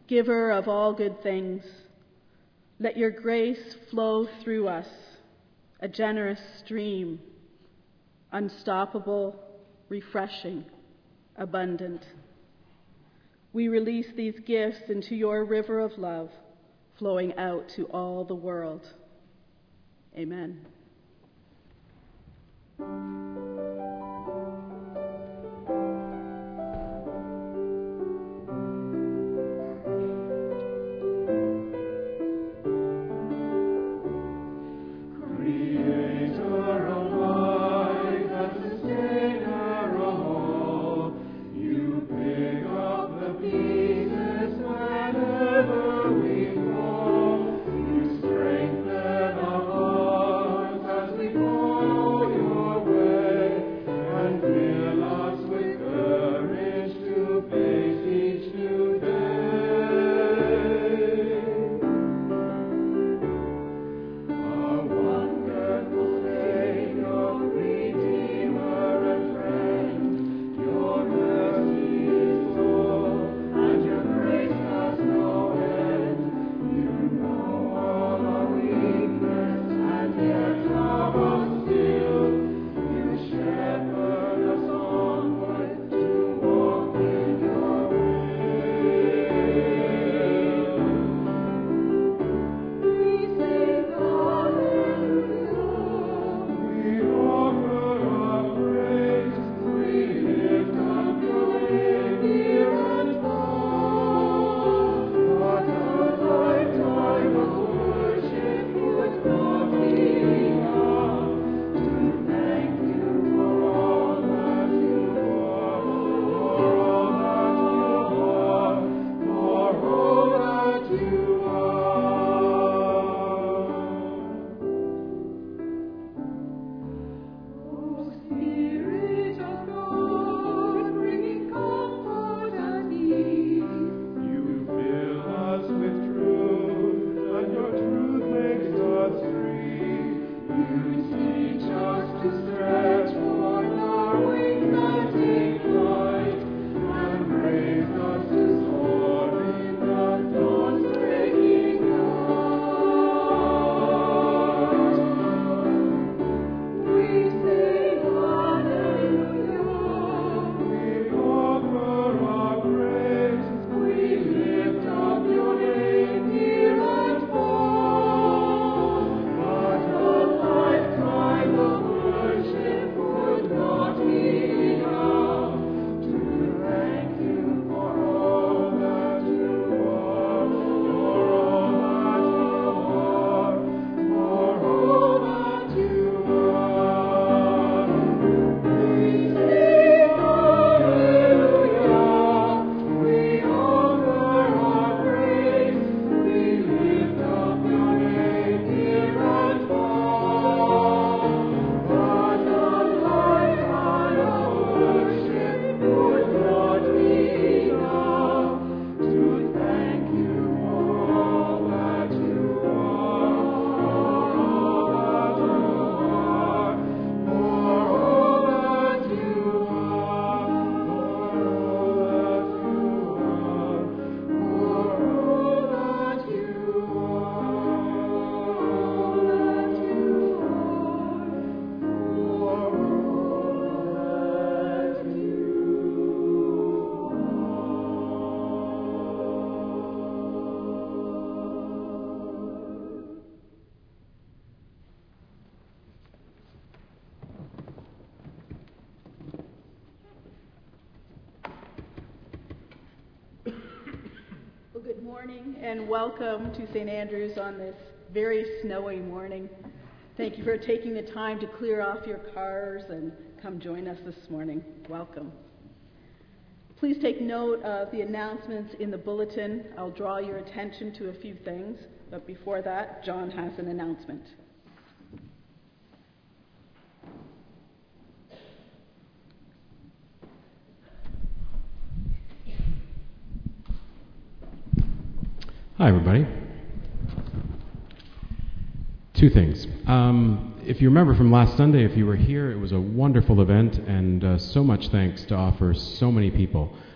giver of all good things, let your grace flow through us, a generous stream, unstoppable, refreshing, abundant. We release these gifts into your river of love, flowing out to all the world. Amen. Morning and welcome to Saint Andrews on this very snowy morning. Thank you for taking the time to clear off your cars and come join us this morning. Welcome. Please take note of the announcements in the bulletin. I'll draw your attention to a few things, but before that, John has an announcement. Hi, everybody. Two things. Um, if you remember from last Sunday, if you were here, it was a wonderful event, and uh, so much thanks to offer so many people.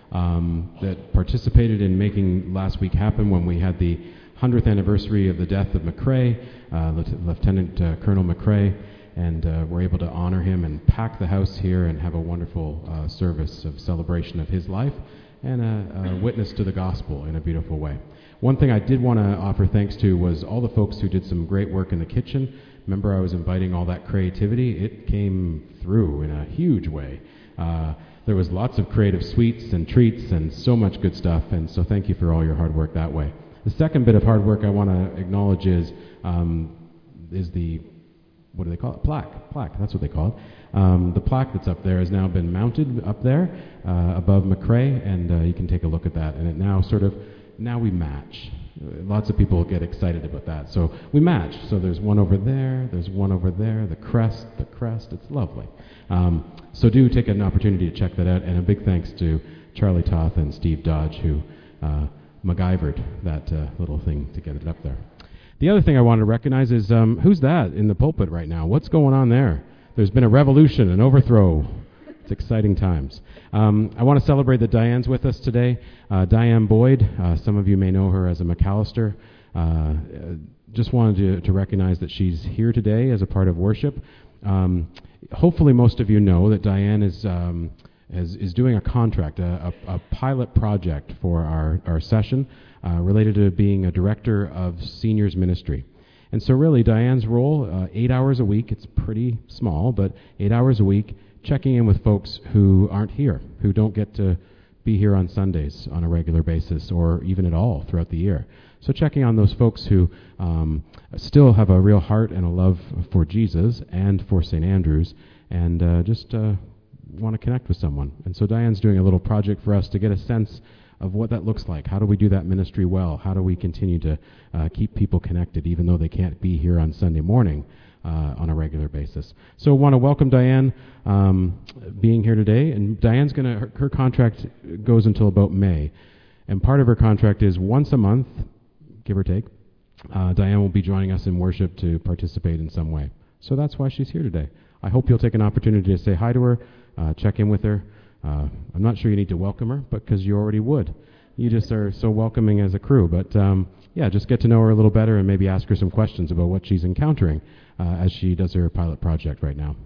um, that participated in making last week happen when we had the hundredth anniversary of the death of McRae, uh, Lieutenant, Lieutenant uh, Colonel McRae, and uh, we're able to honor him and pack the house here and have a wonderful uh, service of celebration of his life and a, a witness to the gospel in a beautiful way. One thing I did want to offer thanks to was all the folks who did some great work in the kitchen. Remember, I was inviting all that creativity. It came through in a huge way. Uh, there was lots of creative sweets and treats and so much good stuff, and so thank you for all your hard work that way. The second bit of hard work I want to acknowledge is um, is the, what do they call it? Plaque. Plaque, that's what they call it. Um, the plaque that's up there has now been mounted up there uh, above McRae, and uh, you can take a look at that. And it now sort of, now we match. Lots of people get excited about that. So we match. So there's one over there, there's one over there, the crest, the crest. It's lovely. Um, so do take an opportunity to check that out. And a big thanks to Charlie Toth and Steve Dodge, who uh, MacGyvered that uh, little thing to get it up there. The other thing I wanted to recognize is um, who's that in the pulpit right now? What's going on there? There's been a revolution, an overthrow. It's exciting times. Um, I want to celebrate that Diane's with us today. Uh, Diane Boyd, uh, some of you may know her as a McAllister. Uh, just wanted to, to recognize that she's here today as a part of worship. Um, hopefully most of you know that Diane is um, is, is doing a contract, a, a, a pilot project for our, our session uh, related to being a director of seniors ministry. And so really Diane's role, uh, eight hours a week, it's pretty small, but eight hours a week, checking in with folks who aren't here, who don't get to be here on Sundays on a regular basis or even at all throughout the year. So checking on those folks who um, still have a real heart and a love for Jesus and for Saint Andrews, and uh, just uh, want to connect with someone. And so Diane's doing a little project for us to get a sense of what that looks like. How do we do that ministry well? How do we continue to uh, keep people connected even though they can't be here on Sunday morning uh, on a regular basis? So I want to welcome Diane um, being here today. And Diane's going to, her, her contract goes until about May. And part of her contract is once a month, give or take, uh, Diane will be joining us in worship to participate in some way. So that's why she's here today. I hope you'll take an opportunity to say hi to her, uh, check in with her. Uh, I'm not sure you need to welcome her, but because you already would. You just are so welcoming as a crew. But um, yeah, just get to know her a little better and maybe ask her some questions about what she's encountering uh, as she does her pilot project right now.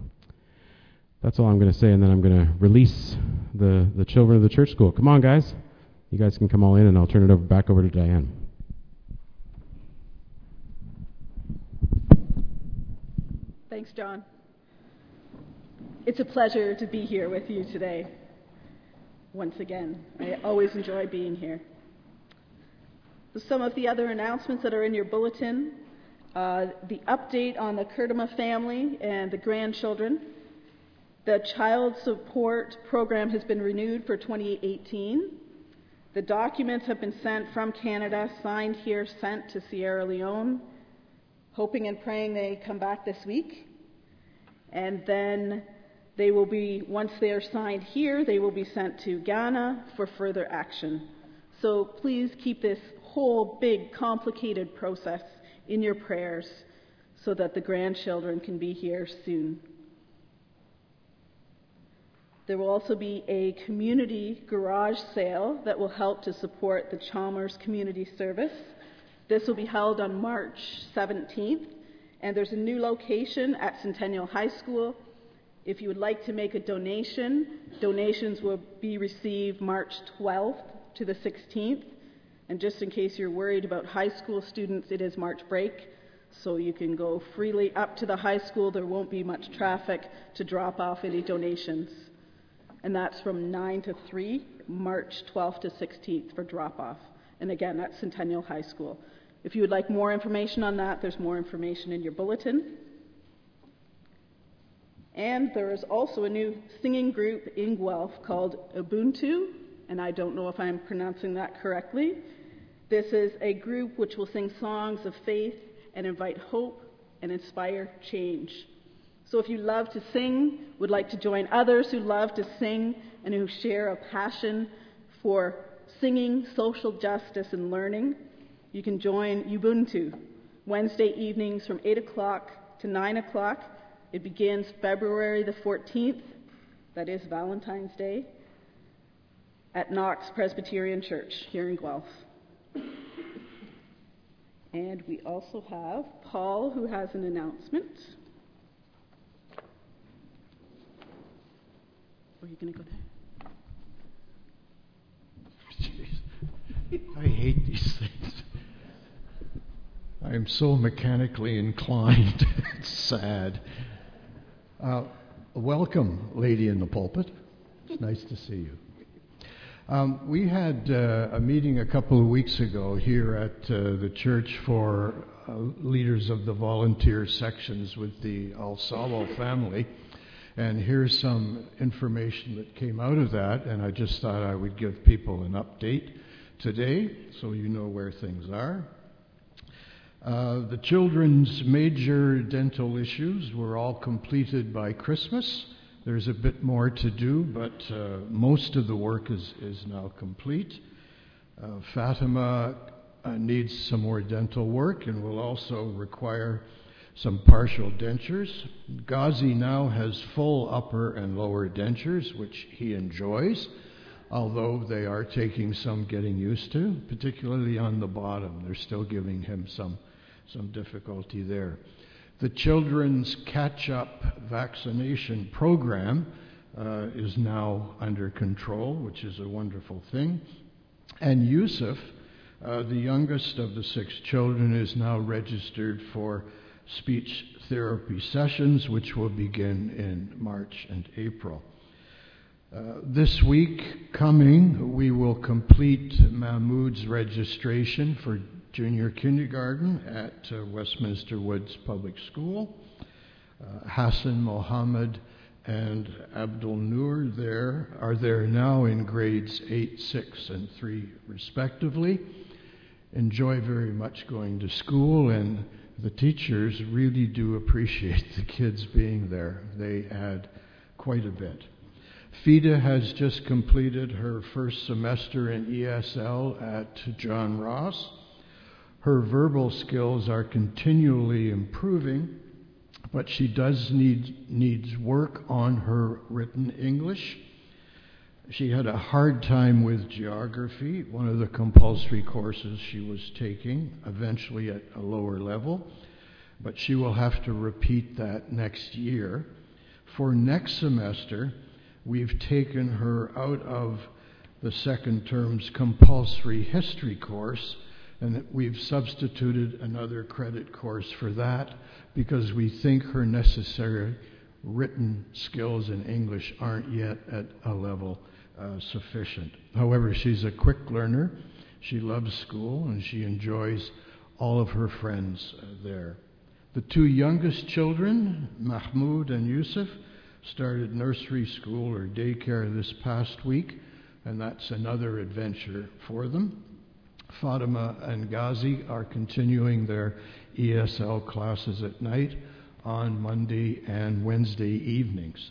That's all I'm going to say, and then I'm going to release the, the children of the church school. Come on, guys. You guys can come all in, and I'll turn it over back over to Diane. Thanks, John. It's a pleasure to be here with you today. Once again, I always enjoy being here. So some of the other announcements that are in your bulletin, uh, the update on the Kurtuma family and the grandchildren. The child support program has been renewed for twenty eighteen. The documents have been sent from Canada, signed here, sent to Sierra Leone, hoping and praying they come back this week. And then they will be, once they are signed here, they will be sent to Ghana for further action. So please keep this whole big, complicated process in your prayers so that the grandchildren can be here soon. There will also be a community garage sale that will help to support the Chalmers Community Service. This will be held on March seventeenth, and there's a new location at Centennial High School. If you would like to make a donation, donations will be received March twelfth to the sixteenth. And just in case you're worried about high school students, it is March break, so you can go freely up to the high school. There won't be much traffic to drop off any donations. And that's from nine to three, March twelfth to sixteenth for drop-off. And again, that's Centennial High School. If you would like more information on that, there's more information in your bulletin. And there is also a new singing group in Guelph called Ubuntu, and I don't know if I'm pronouncing that correctly. This is a group which will sing songs of faith and invite hope and inspire change. So if you love to sing, would like to join others who love to sing and who share a passion for singing, social justice, and learning, you can join Ubuntu Wednesday evenings from eight o'clock to nine o'clock. It begins February the fourteenth. That is Valentine's Day. at Knox Presbyterian Church here in Guelph. And we also have Paul, who has an announcement. Are you going to go there? Jeez. I hate these things. I am so mechanically inclined. It's sad. Uh, welcome, lady in the pulpit. It's nice to see you. Um, we had uh, a meeting a couple of weeks ago here at uh, the church for uh, leaders of the volunteer sections with the Al Salo family. And here's some information that came out of that, and I just thought I would give people an update today so you know where things are. Uh, the children's major dental issues were all completed by Christmas. There's a bit more to do, but uh, most of the work is, is now complete. Uh, Fatima uh, needs some more dental work and will also require some partial dentures. Ghazi now has full upper and lower dentures, which he enjoys, although they are taking some getting used to, particularly on the bottom. They're still giving him some, some difficulty there. The children's catch-up vaccination program uh, is now under control, which is a wonderful thing. And Yusuf, uh, the youngest of the six children, is now registered for speech therapy sessions, which will begin in March and April. Uh, this week coming, we will complete Mahmoud's registration for junior kindergarten at uh, Westminster Woods Public School. Uh, Hassan Mohammed and Abdul Noor there are there now in grades eight, six, and three respectively. Enjoy very much going to school, and the teachers really do appreciate the kids being there. They add quite a bit. Fida has just completed her first semester in E S L at John Ross. Her verbal skills are continually improving, but she does need needs work on her written English. She had a hard time with geography, one of the compulsory courses she was taking, eventually at a lower level, but she will have to repeat that next year. For next semester, we've taken her out of the second term's compulsory history course, and we've substituted another credit course for that because we think her necessary written skills in English aren't yet at a level uh, sufficient. However, she's a quick learner. She loves school, and she enjoys all of her friends uh, there. The two youngest children, Mahmoud and Yusuf, started nursery school or daycare this past week, and that's another adventure for them. Fatima and Ghazi are continuing their E S L classes at night on Monday and Wednesday evenings.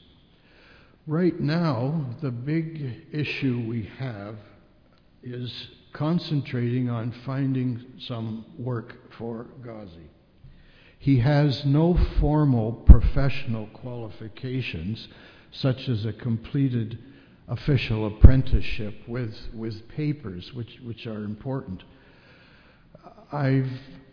Right now, the big issue we have is concentrating on finding some work for Ghazi. He has no formal professional qualifications, such as a completed official apprenticeship with with papers, which which are important. I've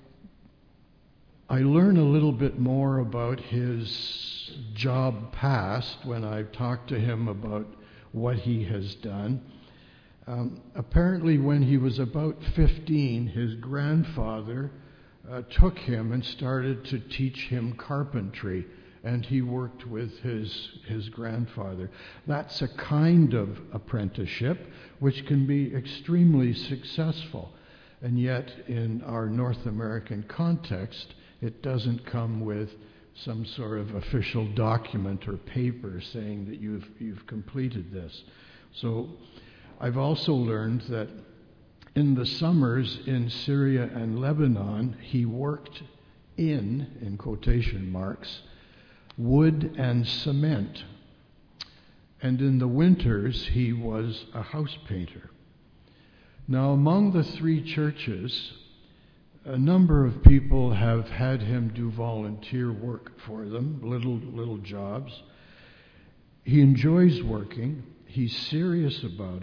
I learn a little bit more about his job past when I've talked to him about what he has done. Um, apparently, when he was about fifteen, his grandfather uh, took him and started to teach him carpentry, and he worked with his his grandfather. That's a kind of apprenticeship which can be extremely successful, and yet in our North American context, it doesn't come with some sort of official document or paper saying that you've you've completed this. So I've also learned that in the summers in Syria and Lebanon, he worked in, in quotation marks, wood and cement. And in the winters, he was a house painter. Now, among the three churches, a number of people have had him do volunteer work for them, little, little jobs. He enjoys working. He's serious about it.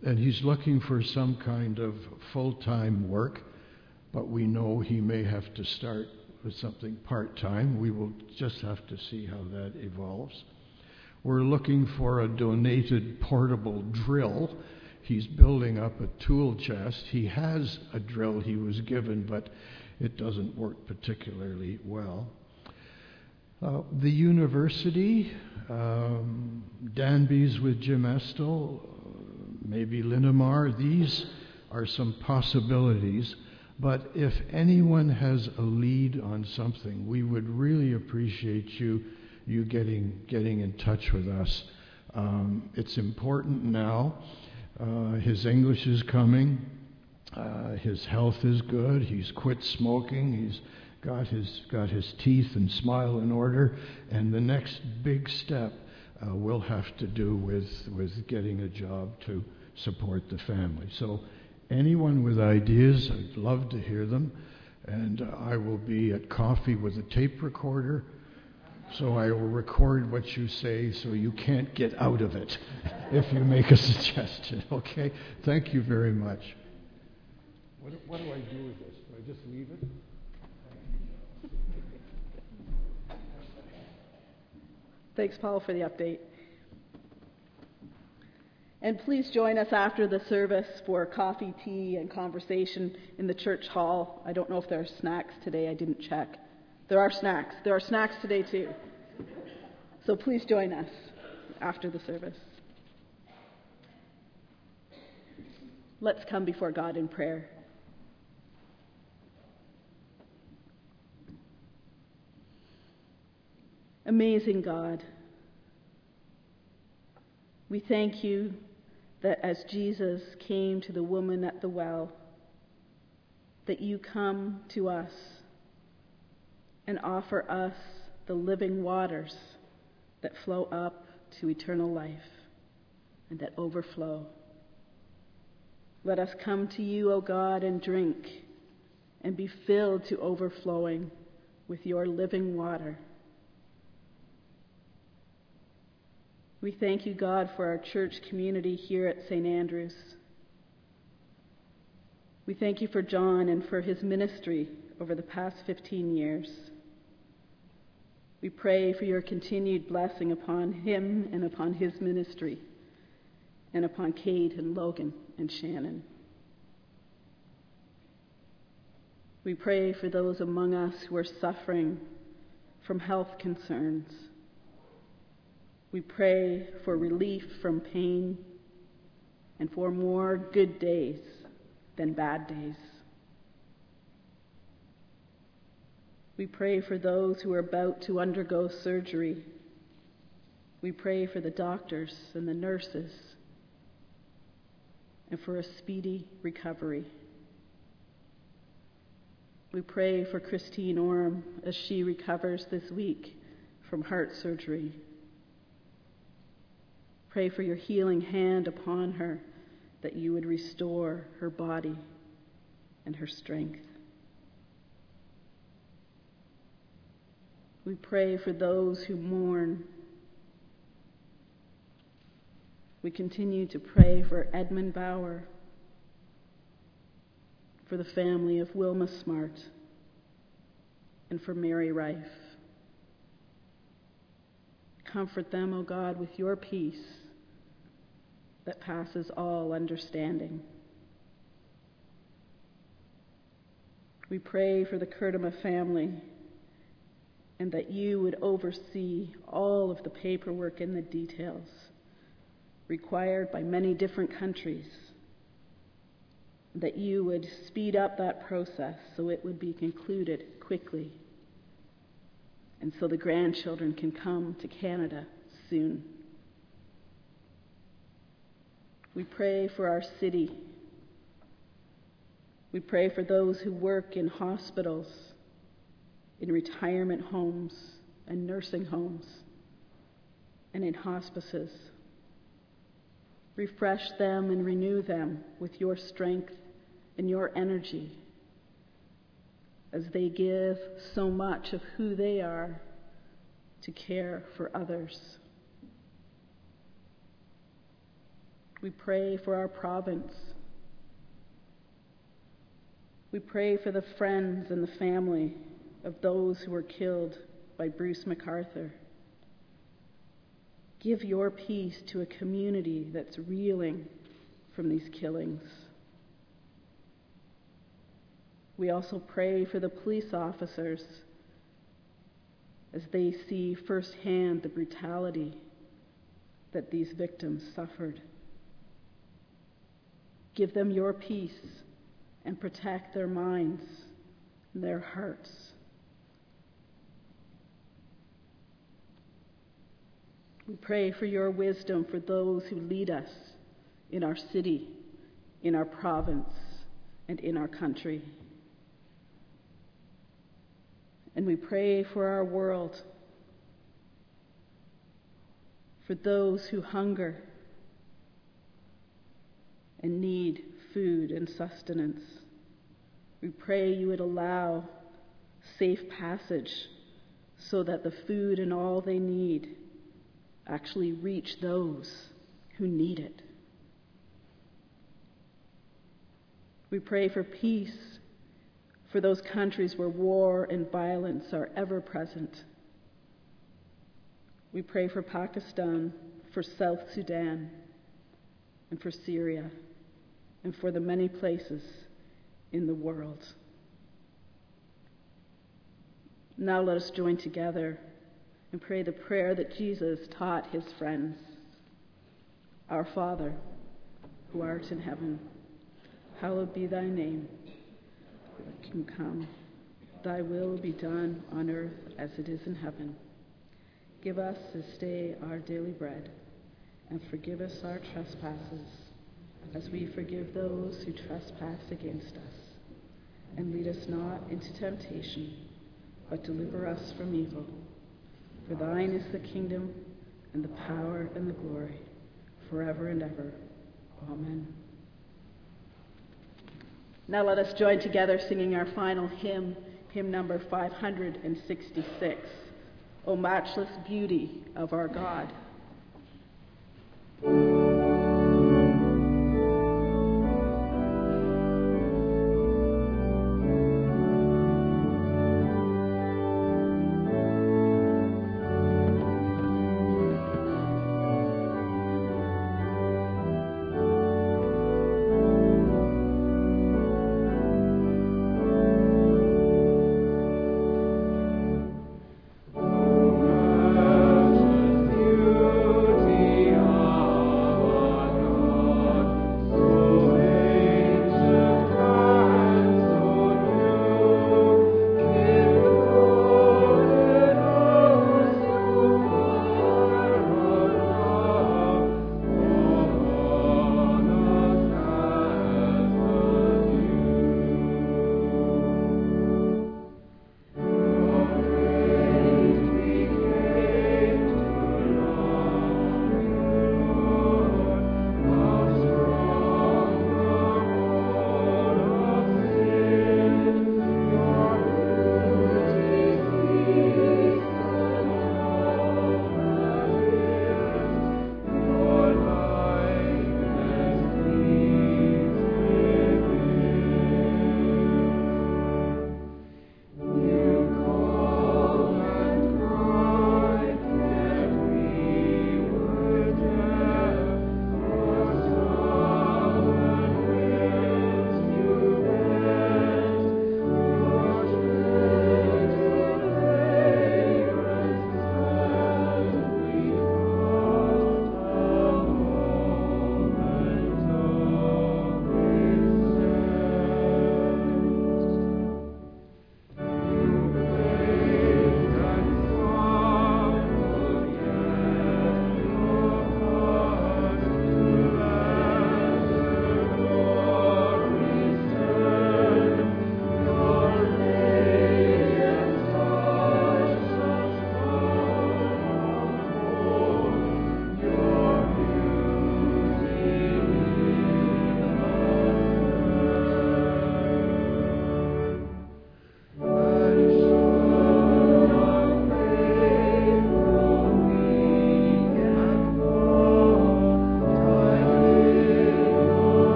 and he's looking for some kind of full-time work, but we know he may have to start with something part-time. We will just have to see how that evolves. We're looking for a donated portable drill. He's building up a tool chest. He has a drill he was given, but it doesn't work particularly well. Uh, the university, um, Danby's with Jim Estill, maybe Linamar, these are some possibilities. But if anyone has a lead on something, we would really appreciate you you getting getting in touch with us. Um, it's important now. Uh, his English is coming. Uh, his health is good. He's quit smoking. He's got his got his teeth and smile in order. And the next big step uh, will have to do with with getting a job to support the family. So anyone with ideas, I'd love to hear them. And uh, I will be at coffee with a tape recorder. So I will record what you say so you can't get out of it if you make a suggestion, okay? Thank you very much. What, what do I do with this? Do I just leave it? Thanks, Paul, for the update. And please join us after the service for coffee, tea, and conversation in the church hall. I don't know if there are snacks today. I didn't check. There are snacks. There are snacks today, too. So please join us after the service. Let's come before God in prayer. Amazing God, we thank you that as Jesus came to the woman at the well, that you come to us and offer us the living waters that flow up to eternal life and that overflow. Let us come to you, O God, and drink and be filled to overflowing with your living water. We thank you, God, for our church community here at Saint Andrew's. We thank you for John and for his ministry over the past fifteen years. We pray for your continued blessing upon him and upon his ministry, and upon Kate and Logan and Shannon. We pray for those among us who are suffering from health concerns. We pray for relief from pain and for more good days than bad days. We pray for those who are about to undergo surgery. We pray for the doctors and the nurses and for a speedy recovery. We pray for Christine Orm as she recovers this week from heart surgery. Pray for your healing hand upon her, that you would restore her body and her strength. We pray for those who mourn. We continue to pray for Edmund Bauer, for the family of Wilma Smart, and for Mary Rife. Comfort them, O God, with your peace that passes all understanding. We pray for the Kurtama family, and that you would oversee all of the paperwork and the details required by many different countries, that you would speed up that process so it would be concluded quickly, and so the grandchildren can come to Canada soon. We pray for our city. We pray for those who work in hospitals, in retirement homes and nursing homes, and in hospices. Refresh them and renew them with your strength and your energy as they give so much of who they are to care for others. We pray for our province. We pray for the friends and the family of those who were killed by Bruce McArthur. Give your peace to a community that's reeling from these killings. We also pray for the police officers as they see firsthand the brutality that these victims suffered. Give them your peace and protect their minds and their hearts. We pray for your wisdom for those who lead us in our city, in our province, and in our country. And we pray for our world, for those who hunger and need food and sustenance. We pray you would allow safe passage so that the food and all they need actually reach those who need it. We pray for peace for those countries where war and violence are ever present. We pray for Pakistan, for South Sudan, and for Syria, and for the many places in the world. Now let us join together and pray the prayer that Jesus taught his friends. Our Father, who art in heaven, hallowed be thy name. Thy kingdom come, thy will be done on earth as it is in heaven. Give us this day our daily bread, and forgive us our trespasses, as we forgive those who trespass against us. And lead us not into temptation, but deliver us from evil. For thine is the kingdom, and the power, and the glory, forever and ever. Amen. Now let us join together singing our final hymn, hymn number five hundred sixty-six, O matchless beauty of our God.